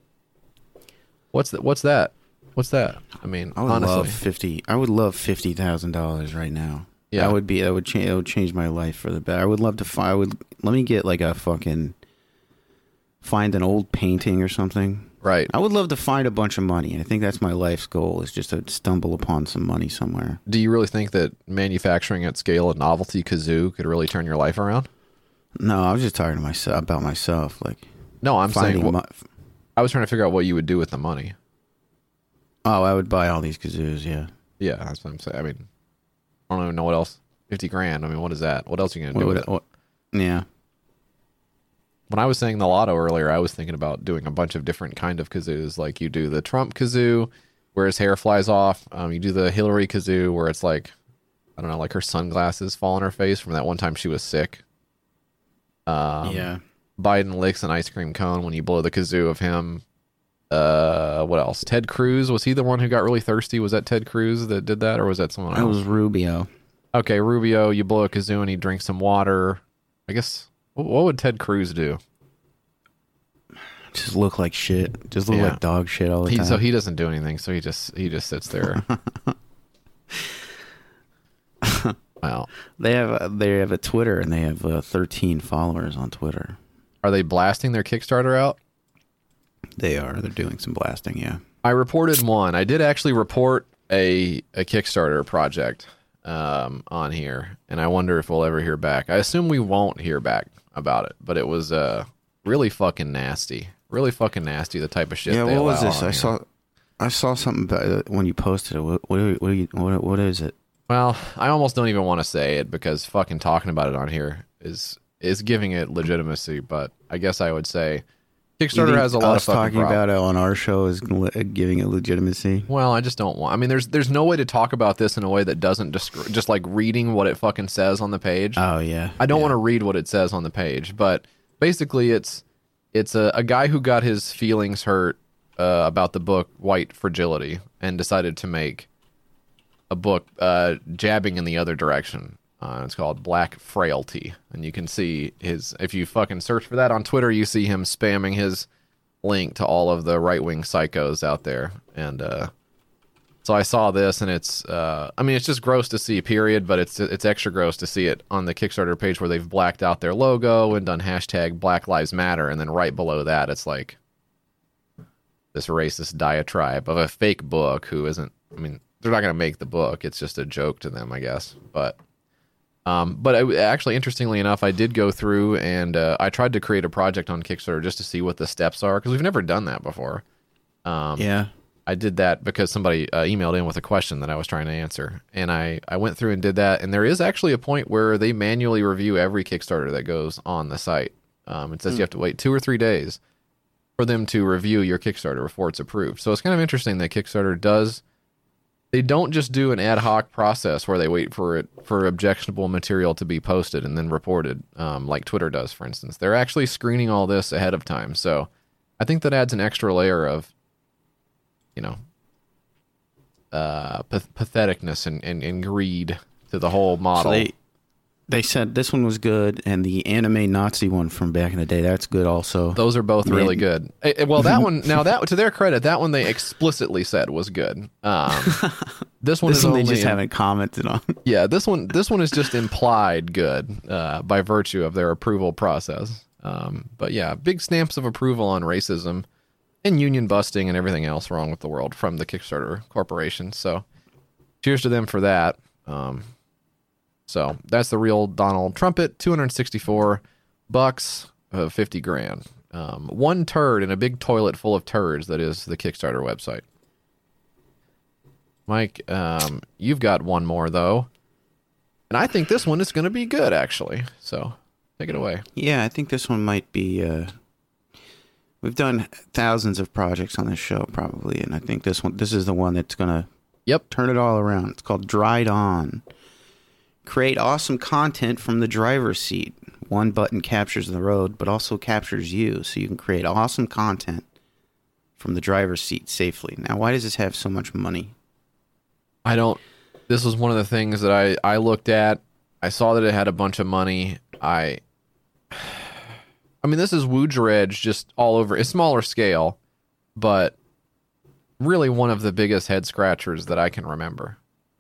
What's that? What's that? What's that? I mean, I would honestly. love fifty. I would love fifty thousand dollars right now. Yeah. That would be that would change that would change my life for the better. I would love to find I would let me get like a fucking find an old painting or something. Right. I would love to find a bunch of money, and I think that's my life's goal, is just to stumble upon some money somewhere. Do you really think that manufacturing at scale a novelty kazoo could really turn your life around? No, I was just talking to myself about myself. Like, no, I'm saying what, mo- I was trying to figure out what you would do with the money. Oh, I would buy all these kazoos. Yeah. Yeah, that's what I'm saying. I mean, I don't even know what else. Fifty grand. I mean, what is that? What else are you gonna what do with would, it? what, yeah. When I was saying the lotto earlier, I was thinking about doing a bunch of different kind of kazoos. Like you do the Trump kazoo, where his hair flies off. Um, you do the Hillary kazoo, where it's like, I don't know, like her sunglasses fall on her face from that one time she was sick. Um, yeah. Biden licks an ice cream cone when you blow the kazoo of him. Uh, what else? Ted Cruz, was he the one who got really thirsty? Was that Ted Cruz that did that, or was that someone else? That was Rubio. Okay, Rubio, you blow a kazoo and he drinks some water. I guess, what would Ted Cruz do? Just look like shit. Just look Yeah. like dog shit all the He, time. so he doesn't do anything. So he just he just sits there. Wow. They have a, they have a Twitter, and they have uh, thirteen followers on Twitter. Are they blasting their Kickstarter out? They are. They're doing some blasting. Yeah. I reported one. I did actually report a a Kickstarter project um, on here, and I wonder if we'll ever hear back. I assume we won't hear back about it, but it was uh, really fucking nasty. Really fucking nasty. The type of shit. Yeah. they What was allow this? on I here. saw. I saw something about it when you posted it. What? What? Are, what, are you, what, what is it? Well, I almost don't even want to say it because fucking talking about it on here is is giving it legitimacy. But I guess I would say Kickstarter has a lot of us fucking talking problems. about it on our show is le- giving it legitimacy. Well, I just don't want. I mean, there's there's no way to talk about this in a way that doesn't just just like reading what it fucking says on the page. Oh yeah. I don't yeah. want to read what it says on the page, but basically, it's it's a, a guy who got his feelings hurt uh, about the book White Fragility and decided to make a book uh, jabbing in the other direction. Uh, it's called Black Frailty, and you can see his. If you fucking search for that on Twitter, you see him spamming his link to all of the right wing psychos out there, and uh, so I saw this, and it's. Uh, I mean, it's just gross to see. Period, but it's it's extra gross to see it on the Kickstarter page where they've blacked out their logo and done hashtag Black Lives Matter, and then right below that, it's like this racist diatribe of a fake book who isn't. I mean, they're not going to make the book. It's just a joke to them, I guess. But, um, but I, actually, interestingly enough, I did go through and uh, I tried to create a project on Kickstarter just to see what the steps are because we've never done that before. Um, Yeah. I did that because somebody uh, emailed in with a question that I was trying to answer, and I I went through and did that. And there is actually a point where they manually review every Kickstarter that goes on the site. Um, it says Hmm. you have to wait two or three days for them to review your Kickstarter before it's approved. So it's kind of interesting that Kickstarter does. They don't just do an ad hoc process where they wait for it for objectionable material to be posted and then reported, um, like Twitter does, for instance. They're actually screening all this ahead of time. So I think that adds an extra layer of, you know, uh, path- patheticness and, and, and greed to the whole model. So they, They said this one was good, and the anime Nazi one from back in the day, that's good also. Those are both Man. really good. Eh, eh, Well, that one, now that to their credit, that one they explicitly said was good. Um, this one This is one they only just in- haven't commented on. Yeah, this one this one is just implied good uh, by virtue of their approval process. Um, but yeah, big stamps of approval on racism and union busting and everything else wrong with the world from the Kickstarter Corporation. So cheers to them for that. Um, so that's the real Donald Trumpet, two hundred sixty-four bucks of fifty grand. Um, one turd in a big toilet full of turds that is the Kickstarter website. Mike, um, you've got one more though. And I think this one is going to be good actually. So take it away. Yeah, I think this one might be. Uh, we've done thousands of projects on this show, probably, and I think this one, this is the one that's gonna, yep, turn it all around. It's called Dried On. Create awesome content from the driver's seat. One button captures the road, but also captures you, so you can create awesome content from the driver's seat safely. Now, why does this have so much money? I don't. This was one of the things that I I looked at. I saw that it had a bunch of money. I. I mean, this is Woodridge just all over. It's smaller scale, but really one of the biggest head scratchers that I can remember.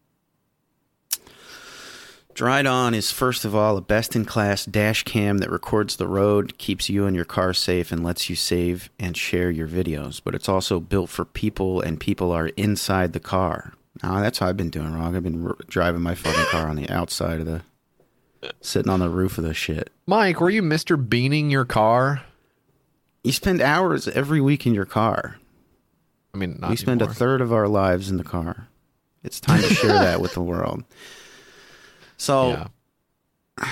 Dried On is, first of all, a best-in-class dash cam that records the road, keeps you and your car safe, and lets you save and share your videos. But it's also built for people, and people are inside the car. Now, that's how I've been doing wrong. I've been r- driving my fucking car on the outside of the... sitting on the roof of the shit. Mike, were you Mister Beaning your car? You spend hours every week in your car. I mean, not we spend anymore. a third of our lives in the car. It's time to share that with the world. So, yeah.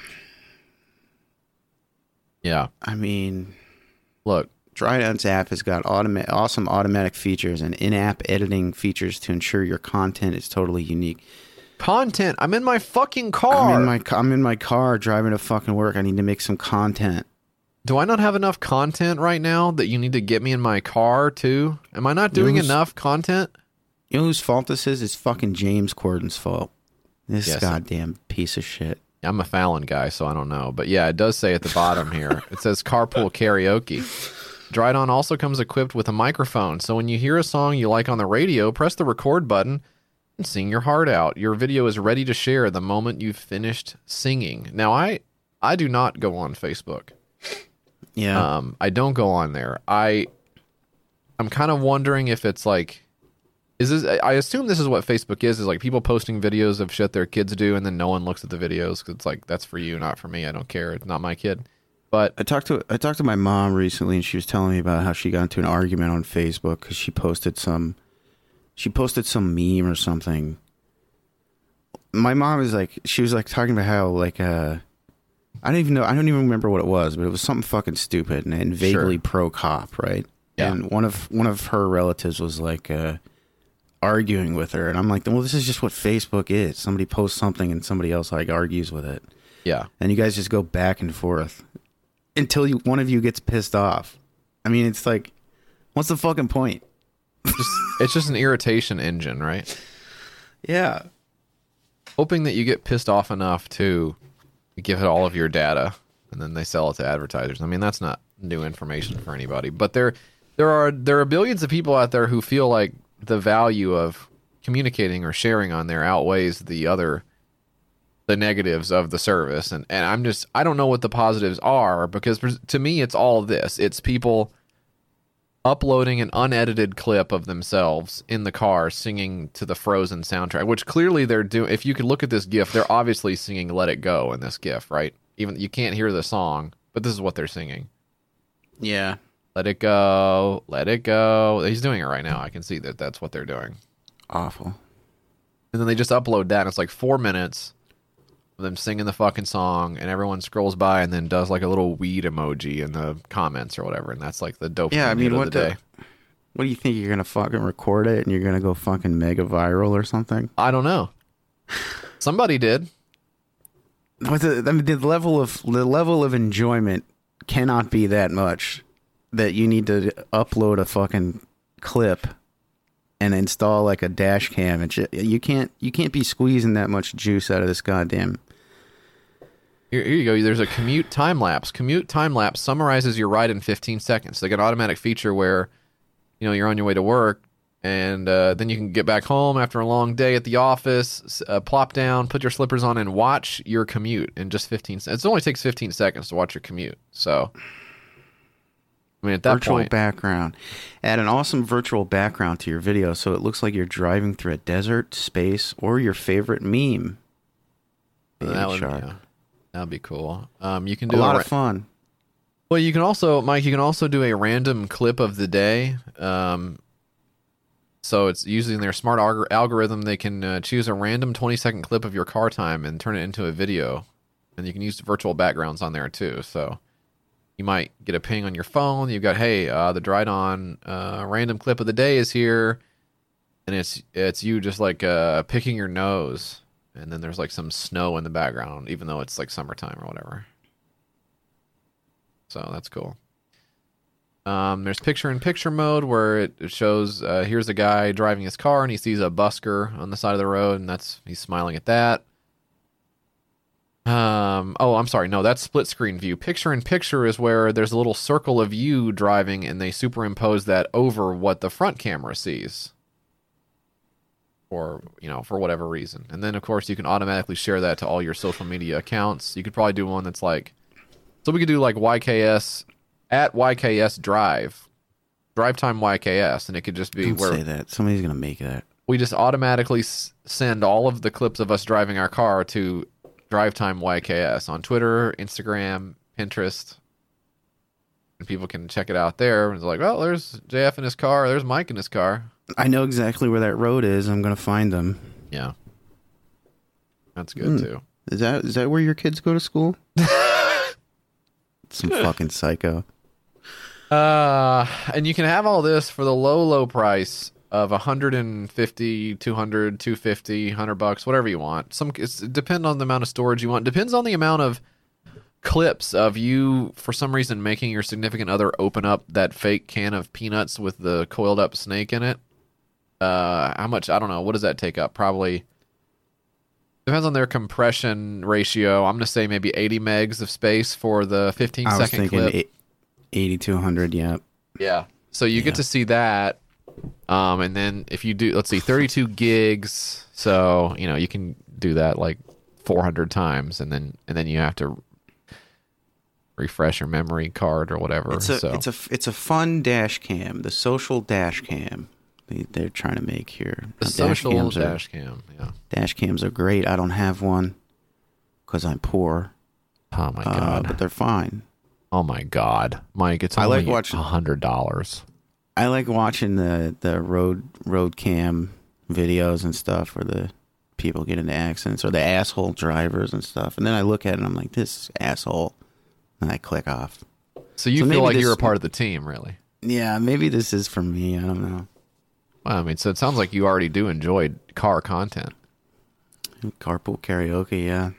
yeah. I mean, look, Dried On's app has got automa- awesome automatic features and in-app editing features to ensure your content is totally unique. Content? I'm in my fucking car. I'm in my, I'm in my car driving to fucking work. I need to make some content. Do I not have enough content right now that you need to get me in my car too? Am I not doing You know who's- enough content? You know whose fault this is? It's fucking James Corden's fault. This Yes. goddamn piece of shit. I'm a Fallon guy, so I don't know. But yeah, it does say at the bottom here, it says carpool karaoke. Dried On also comes equipped with a microphone. So when you hear a song you like on the radio, press the record button and sing your heart out. Your video is ready to share the moment you've finished singing. Now, I I do not go on Facebook. Yeah. Um, I don't go on there. I I'm kind of wondering if it's like, is this? I assume this is what Facebook is. Is like people posting videos of shit their kids do, and then no one looks at the videos because it's like, that's for you, not for me. I don't care. It's not my kid. But I talked to I talked to my mom recently, and she was telling me about how she got into an argument on Facebook because she posted some she posted some meme or something. My mom is like, she was like talking about how like uh I don't even know I don't even remember what it was, but it was something fucking stupid and, and vaguely Sure. pro cop, right? Yeah. And one of one of her relatives was like uh arguing with her, and I'm like, well, this is just what Facebook is. Somebody posts something and somebody else like argues with it. yeah, And you guys just go back and forth until you one of you gets pissed off. I mean, it's like, what's the fucking point? just, it's just an irritation engine, right? Yeah. Hoping that you get pissed off enough to give it all of your data, and then they sell it to advertisers. I mean, that's not new information for anybody. But there, there are there are billions of people out there who feel like the value of communicating or sharing on there outweighs the other, the negatives of the service. And, and I'm just, I don't know what the positives are, because to me, it's all this. It's people uploading an unedited clip of themselves in the car singing to the Frozen soundtrack, which clearly they're doing. If you could look at this GIF, they're obviously singing Let It Go in this GIF, right? Even you can't hear the song, but this is what they're singing. Yeah. Let it go, let it go. He's doing it right now. I can see that that's what they're doing. Awful. And then they just upload that, and it's like four minutes of them singing the fucking song, and everyone scrolls by and then does like a little weed emoji in the comments or whatever, and that's like the dopamine Yeah, I mean, hit what of the the, day. what do you think? You're going to fucking record it and you're going to go fucking mega viral or something? I don't know. Somebody did. But the, I mean, the level of the level of enjoyment cannot be that much that you need to upload a fucking clip and install like a dash cam and shit. You can't you can't be squeezing that much juice out of this goddamn Here, here you go. There's a commute time lapse. Commute time lapse summarizes your ride in fifteen seconds. They got an automatic feature where, you know, you're on your way to work, and uh, then you can get back home after a long day at the office, uh, plop down, put your slippers on, and watch your commute in just fifteen seconds. It only takes fifteen seconds to watch your commute. So, I mean, at that virtual point, background. Add an awesome virtual background to your video so it looks like you're driving through a desert, space, or your favorite meme. that would, Shark. yeah, that'd be cool. Um, you can do a lot ra- of fun. Well, you can also, Mike, you can also do a random clip of the day. Um, so it's using their smart alg- algorithm. They can uh, choose a random twenty second clip of your car time and turn it into a video. And you can use virtual backgrounds on there too. So you might get a ping on your phone. You've got, hey, uh, the Drydon uh, random clip of the day is here. And it's it's you just like uh, picking your nose. And then there's like some snow in the background, even though it's like summertime or whatever. So that's cool. Um, there's picture-in-picture mode where it, it shows uh, here's a guy driving his car and he sees a busker on the side of the road, and that's he's smiling at that. Um, oh, I'm sorry. No, that's split-screen view. Picture-in-picture is where there's a little circle of you driving, and they superimpose that over what the front camera sees. Or, you know, for whatever reason. And then, of course, you can automatically share that to all your social media accounts. You could probably do one that's like... So we could do like Y K S, at Y K S Drive, Drive Time Y K S, and it could just be Don't where... say that. Somebody's going to make that. We just automatically s- send all of the clips of us driving our car to Drive Time Y K S on Twitter, Instagram, Pinterest. And people can check it out there. It's like, well, there's J F in his car. There's Mike in his car. I know exactly where that road is. I'm going to find them. Yeah. That's good, Hmm. too. Is that is that where your kids go to school? Some fucking psycho. Uh, and you can have all this for the low, low price of one hundred fifty, two hundred, two hundred fifty, one hundred bucks, whatever you want. Some it's, it depends on the amount of storage you want. Depends on the amount of clips of you, for some reason, making your significant other open up that fake can of peanuts with the coiled up snake in it. Uh, how much? I don't know. What does that take up? Probably depends on their compression ratio. I'm going to say maybe eighty megs of space for the fifteen I was second thinking clip. eighty to one hundred, yeah. Yeah. So you Yeah. get to see that. Um, and then if you do, let's see, thirty-two gigs. So, you know, you can do that like four hundred times, and then, and then you have to refresh your memory card or whatever. It's a so it's a it's a fun dash cam, the social dash cam. They, they're trying to make here. the Now, social cams are- dash cam. Yeah. Dash cams are great. I don't have one because I'm poor. Oh my uh, God. but they're fine. Oh my God, Mike, it's I only like watching- a hundred dollars. I like watching the the road road cam videos and stuff where the people get into accidents or the asshole drivers and stuff. And then I look at it and I'm like, this asshole. And I click off. So you So feel maybe like this- you're a part of the team, really? Yeah, maybe this is for me. I don't know. Well, I mean, so it sounds like you already do enjoy car content. Carpool karaoke, yeah.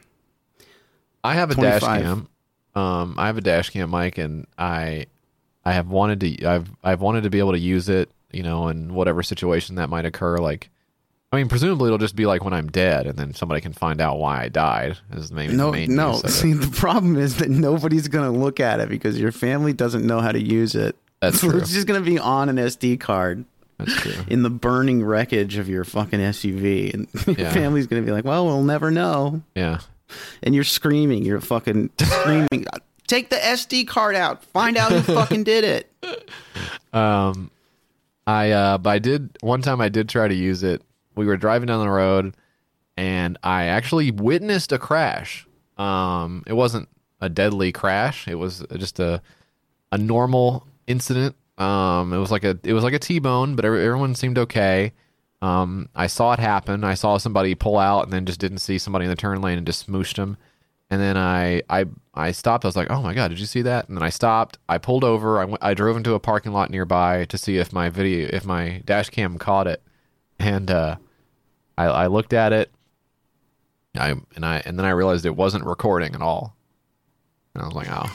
I have a dash twenty-five. cam. Um, I have a dash cam, Mike, and I, I have wanted to. I've I've wanted to be able to use it, you know, in whatever situation that might occur. Like, I mean, presumably it'll just be like when I'm dead, and then somebody can find out why I died. Is maybe No, the main no. use of it. See, the problem is that nobody's going to look at it because your family doesn't know how to use it. That's So true. it's just going to be on an S D card. That's true. In the burning wreckage of your fucking S U V. And your Yeah. family's going to be like, well, we'll never know. Yeah. And you're screaming. You're fucking screaming. Take the S D card out. Find out who fucking did it. Um, I uh, but I did one time. I did try to use it. We were driving down the road, and I actually witnessed a crash. Um, it wasn't a deadly crash. It was just a a normal incident. Um, it was like a it was like a T-bone, but every, everyone seemed okay. Um, I saw it happen. I saw somebody pull out and then just didn't see somebody in the turn lane and just smooshed them. And then I, I, I stopped. I was like, oh my God, did you see that? And then I stopped. I pulled over. I, went, I drove into a parking lot nearby to see if my video, if my dash cam caught it. And, uh, I, I looked at it. I, and I, and then I realized it wasn't recording at all. And I was like, oh.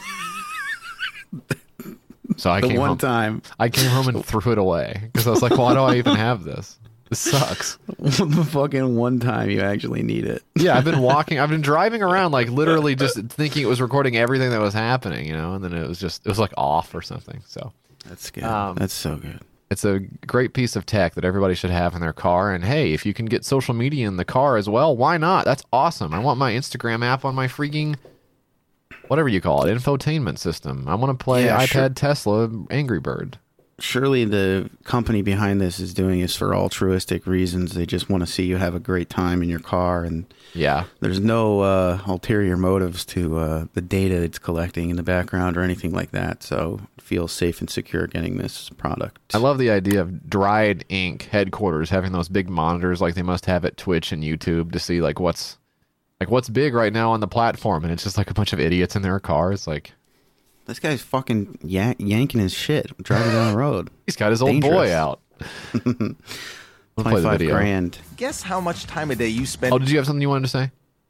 So I The came one home. time. I came home and threw it away because I was like, why do I even have this? This sucks. The fucking one time you actually need it. Yeah, I've been walking, I've been driving around, like literally just thinking it was recording everything that was happening, you know, and then it was just, it was like off or something. So that's good. Um, That's so good. It's a great piece of tech that everybody should have in their car. And hey, if you can get social media in the car as well, why not? That's awesome. I want my Instagram app on my freaking, whatever you call it, infotainment system. I want to play Yeah, iPad sure. Tesla Angry Bird. Surely the company behind this is doing this for altruistic reasons. They just want to see you have a great time in your car, and yeah, there's no uh, ulterior motives to uh, the data it's collecting in the background or anything like that. So feel safe and secure getting this product. I love the idea of Dried Ink headquarters having those big monitors like they must have at Twitch and YouTube to see like what's like what's big right now on the platform, and it's just like a bunch of idiots in their cars. Like, this guy's fucking yank- yanking his shit driving down the road. He's got his old Dangerous. boy out. We'll play the twenty-five video. grand. Guess how much time a day you spend. Oh, did you have something you wanted to say?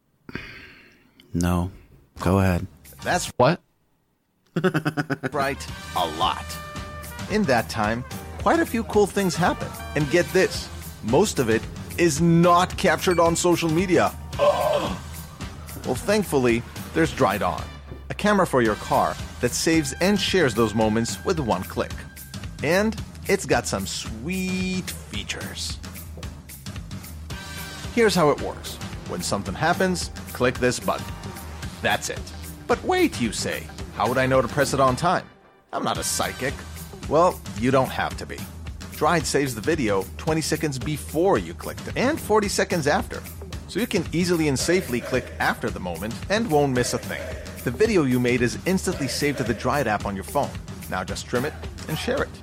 No. Go ahead. That's what? Right. A lot. In that time, quite a few cool things happen. And get this, most of it is not captured on social media. Ugh. Well, thankfully, there's Dried On, a camera for your car that saves and shares those moments with one click. And it's got some sweet features. Here's how it works. When something happens, click this button. That's it. But wait, you say, how would I know to press it on time? I'm not a psychic. Well, you don't have to be. Dried saves the video twenty seconds before you clicked it, and forty seconds after. So you can easily and safely click after the moment and won't miss a thing. The video you made is instantly saved to the Dried app on your phone. Now just trim it and share it.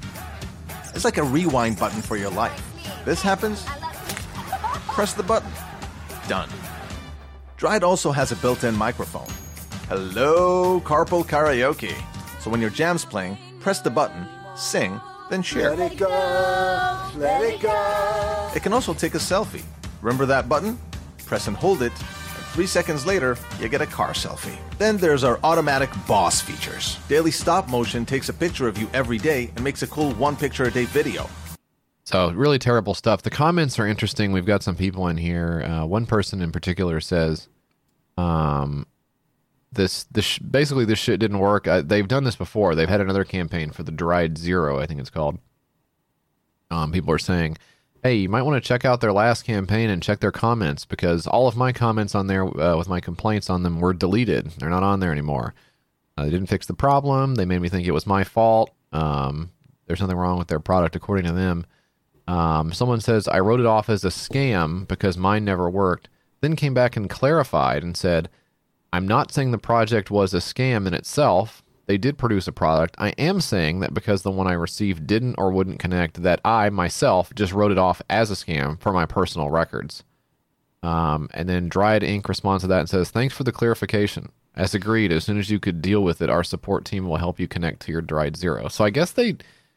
It's like a rewind button for your life. This happens, press the button. Done. Dried also has a built-in microphone. Hello, carpool karaoke. So when your jam's playing, press the button, sing, then share. Let it go, let it go. It can also take a selfie. Remember that button? Press and hold it, and three seconds later, you get a car selfie. Then there's our automatic boss features. Daily Stop Motion takes a picture of you every day and makes a cool one picture a day video. So really terrible stuff. The comments are interesting. We've got some people in here. Uh, one person in particular says, um, this, this sh- basically this shit didn't work. Uh, they've done this before. They've had another campaign for the Dried Zero, I think it's called. Um, people are saying, hey, you might want to check out their last campaign and check their comments, because all of my comments on there uh, with my complaints on them were deleted. They're not on there anymore. Uh, they didn't fix the problem. They made me think it was my fault. Um, there's nothing wrong with their product according to them. Um, someone says, I wrote it off as a scam because mine never worked, then came back and clarified and said, I'm not saying the project was a scam in itself. They did produce a product. I am saying that because the one I received didn't or wouldn't connect, that I, myself, just wrote it off as a scam for my personal records. Um, and then Dried Ink responds to that and says, thanks for the clarification. As agreed, as soon as you could deal with it, our support team will help you connect to your Dried Zero. So I guess they...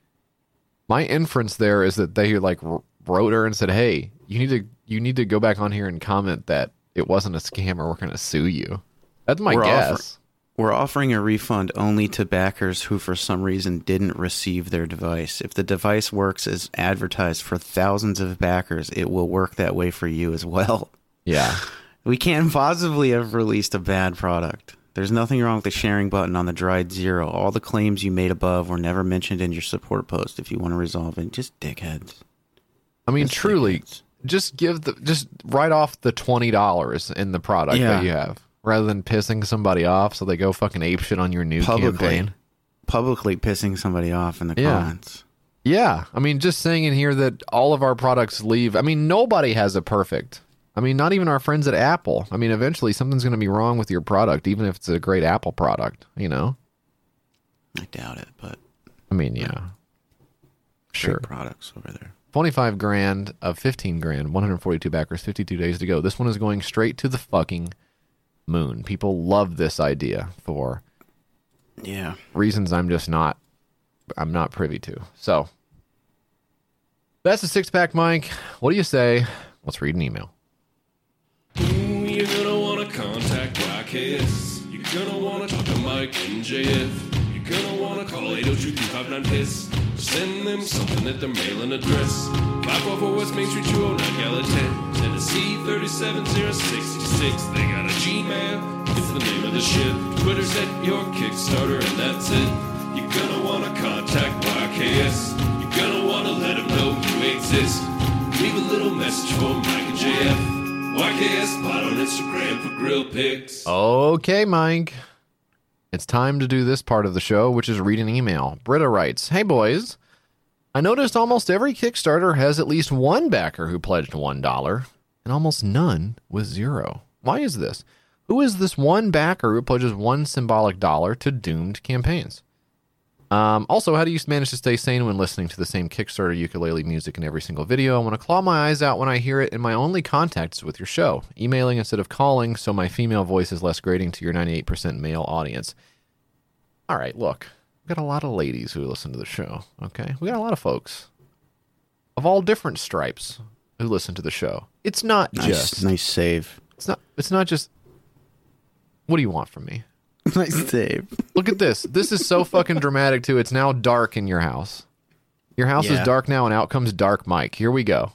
My inference there is that they like wrote her and said, hey, you need to you need to go back on here and comment that it wasn't a scam or we're going to sue you. That's my we're guess. Offer- we're offering a refund only to backers who for some reason didn't receive their device. If the device works as advertised for thousands of backers, it will work that way for you as well. Yeah. We can't possibly have released a bad product. There's nothing wrong with the sharing button on the Dried Zero. All the claims you made above were never mentioned in your support post. If you want to resolve it, just dickheads. I mean, Just truly, dickheads. just give the just write off the twenty dollars in the product Yeah. that you have, rather than pissing somebody off so they go fucking apeshit on your new Publicly. campaign. Publicly pissing somebody off in the Yeah. comments. Yeah, I mean, just saying in here that all of our products leave. I mean, nobody has a perfect. I mean, not even our friends at Apple. I mean, eventually something's going to be wrong with your product, even if it's a great Apple product, you know? I doubt it, but I mean, yeah. Sure. great products over there. twenty-five grand of fifteen grand, one hundred forty-two backers, fifty-two days to go. This one is going straight to the fucking moon. People love this idea for Yeah. reasons I'm just not, I'm not privy to. So that's a six pack, Mike. What do you say? Let's read an email. You're gonna wanna contact Rockets. You're gonna wanna talk to Mike and J F. You're gonna wanna call eight oh two, three five nine, P I S S. send them something at their mailing address. five four four West Main Street, two oh nine Gallatin, Tennessee three seven zero six six. They got a Gmail, it's the name of the ship. Twitter's at your Kickstarter, and that's it. You're gonna wanna contact Y K S. You're gonna wanna let them know you exist. Leave a little message for Mike and J F. Y K S Pod on Instagram for grill pics. Okay, Mike. It's time to do this part of the show, which is read an email. Britta writes, "Hey boys, I noticed almost every Kickstarter has at least one backer who pledged one dollar, and almost none with zero. Why is this? Who is this one backer who pledges one symbolic dollar to doomed campaigns? Um, also, how do you manage to stay sane when listening to the same Kickstarter ukulele music in every single video? I want to claw my eyes out when I hear it, and my only contact is with your show. Emailing instead of calling, so my female voice is less grating to your ninety-eight percent male audience." All right, look. We've got a lot of ladies who listen to the show, okay? We got a lot of folks of all different stripes who listen to the show. It's not nice, just... Nice save. It's not, it's not just... What do you want from me? Nice save. Look at this. This is so fucking dramatic, too. It's now dark in your house. Your house Yeah. is dark now, and out comes Dark Mike. Here we go.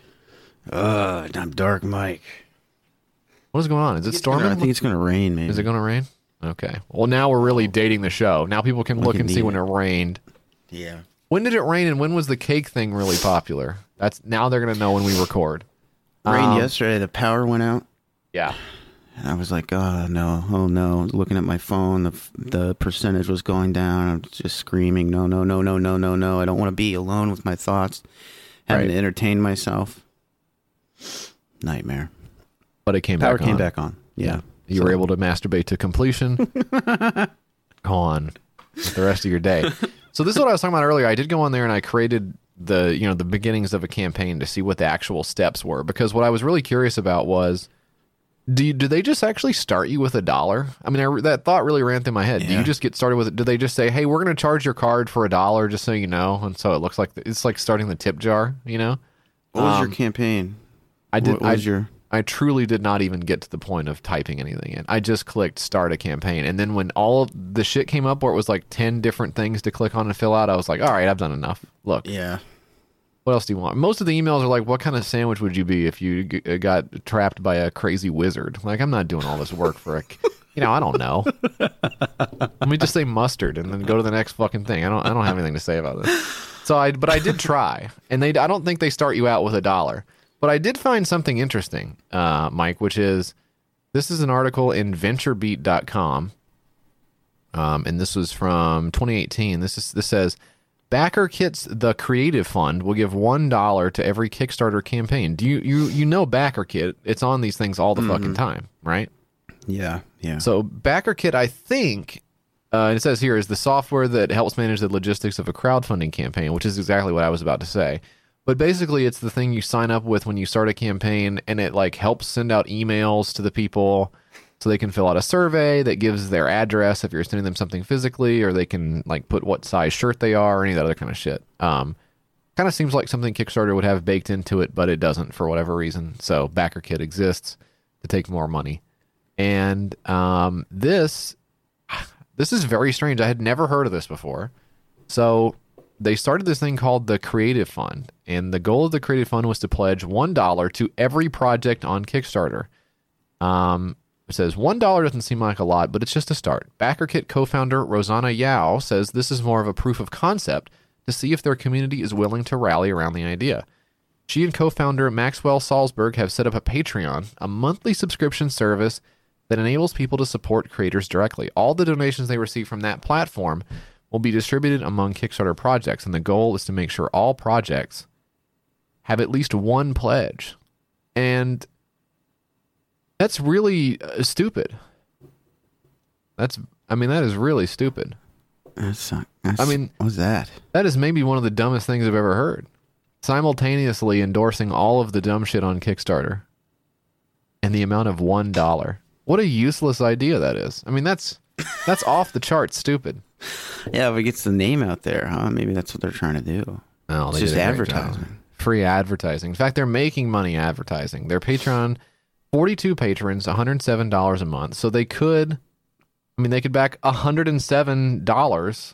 Uh, I'm Dark Mike. What is going on? Is it storming? I think it's going to rain, maybe. Is it going to rain? Okay. Well, now we're really dating the show. Now people can look can and see need when it. it rained. Yeah. When did it rain, and when was the cake thing really popular? That's now they're going to know when we record. Rained Um, yesterday. The power went out. Yeah. And I was like, oh, no. Oh, no. Looking at my phone, the the percentage was going down. I'm just screaming, no, no, no, no, no, no, no. I don't want to be alone with my thoughts. Having Right. to entertain myself. Nightmare. But it came Power back came on. back on. Yeah. You So- were able to masturbate to completion. Go on with the rest of your day. So this is what I was talking about earlier. I did go on there and I created the, you know, the beginnings of a campaign to see what the actual steps were. Because what I was really curious about was, do you, do they just actually start you with a dollar? I mean, I, that thought really ran through my head. Do Yeah. you just get started with it? Do they just say, hey, we're going to charge your card for a dollar just so you know? And so it looks like it's like starting the tip jar, you know? What was Um, your campaign? I did. What was I, your... I truly did not even get to the point of typing anything in. I just clicked start a campaign. And then when all of the shit came up where it was like ten different things to click on and fill out, I was like, all right, I've done enough. Look. Yeah. What else do you want? Most of the emails are like, what kind of sandwich would you be if you g- got trapped by a crazy wizard? Like, I'm not doing all this work for a, you know, I don't know. Let me just say mustard and then go to the next fucking thing. I don't, I don't have anything to say about this. So I, but I did try, and they, I don't think they start you out with a dollar. But I did find something interesting, uh, Mike, which is, this is an article in venture beat dot com. Um, and this was from twenty eighteen. This is, this says, Backer Kits the Creative Fund will give one dollar to every Kickstarter campaign. Do you, you, you know Backer Kit? It's on these things all the Mhm. fucking time, right? Yeah, yeah. So Backer Kit, I think, uh, it says here, is the software that helps manage the logistics of a crowdfunding campaign, which is exactly what I was about to say. But basically, it's the thing you sign up with when you start a campaign, and it like helps send out emails to the people so they can fill out a survey that gives their address if you're sending them something physically, or they can like put what size shirt they are, or any of that other kind of shit. Um, kind of seems like something Kickstarter would have baked into it, but it doesn't for whatever reason. So Backer Kit exists to take more money. And um, this, this is very strange. I had never heard of this before. So they started this thing called the Creative Fund, and the goal of the Creative Fund was to pledge one dollar to every project on Kickstarter. Um, it says one dollar doesn't seem like a lot, but it's just a start. BackerKit co-founder Rosanna Yao says this is more of a proof of concept to see if their community is willing to rally around the idea. She and co-founder Maxwell Salzberg have set up a Patreon, a monthly subscription service that enables people to support creators directly. All the donations they receive from that platform will be distributed among Kickstarter projects, and the goal is to make sure all projects have at least one pledge. And that's really uh, stupid. That's, I mean, that is really stupid. That's, not, that's I mean, what's that? That is maybe one of the dumbest things I've ever heard. Simultaneously endorsing all of the dumb shit on Kickstarter, and the amount of one dollar. What a useless idea that is. I mean, that's that's off the charts stupid. Yeah, if it gets the name out there, huh? Maybe that's what they're trying to do. Oh, It's they just did a great job. advertising. Free advertising. In fact, they're making money advertising. Their Patreon, forty-two patrons, one hundred seven dollars a month. So they could, I mean, they could back one hundred seven dollars,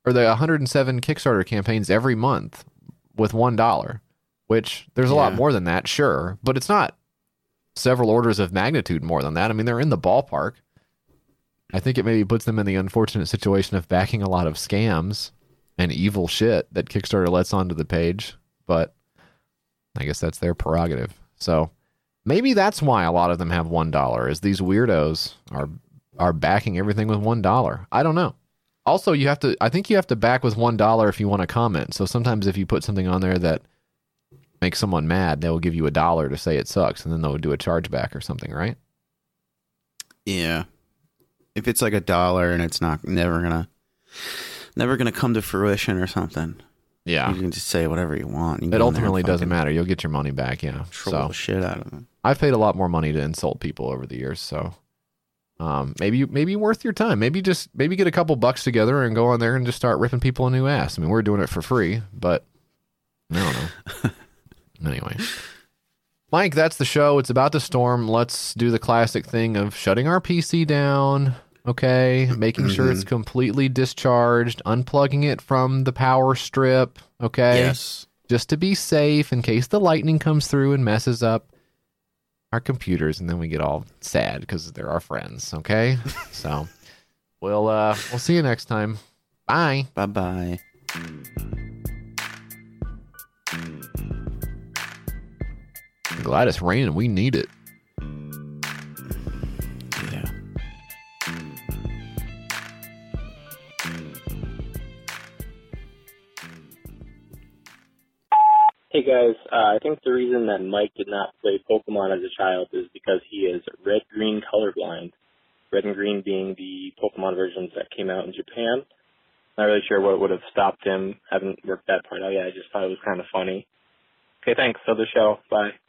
or the one hundred seven Kickstarter campaigns every month with one dollar, which there's a Yeah. lot more than that, sure, but it's not several orders of magnitude more than that. I mean, they're in the ballpark. I think it maybe puts them in the unfortunate situation of backing a lot of scams and evil shit that Kickstarter lets onto the page, but I guess that's their prerogative. So maybe that's why a lot of them have one dollar, is these weirdos are are backing everything with one dollar. I don't know. Also, you have to, I think you have to back with one dollar if you want to comment. So sometimes if you put something on there that makes someone mad, they'll give you a dollar to say it sucks, and then they'll do a chargeback or something, right? Yeah. If it's like a dollar and it's not never gonna never gonna come to fruition or something. Yeah. You can just say whatever you want. You It ultimately doesn't matter. You'll get your money back, yeah. Troll So the shit out of them. I've paid a lot more money to insult people over the years, so um, maybe maybe worth your time. Maybe just maybe get a couple bucks together and go on there and just start ripping people a new ass. I mean, we're doing it for free, but I don't know. Anyway, Mike, that's the show. It's about to storm. Let's do the classic thing of shutting our P C down. Okay, making sure it's completely discharged, unplugging it from the power strip. Okay, Yes. just to be safe in case the lightning comes through and messes up our computers, and then we get all sad because they're our friends. Okay, so we'll uh we'll see you next time. Bye. Bye bye. I'm glad it's raining. We need it. Yeah. Hey guys, uh, I think the reason that Mike did not play Pokemon as a child is because he is red-green colorblind. Red and green being the Pokemon versions that came out in Japan. Not really sure what would have stopped him. Haven't worked that part out yet. I just thought it was kind of funny. Okay, thanks. So the show. Bye.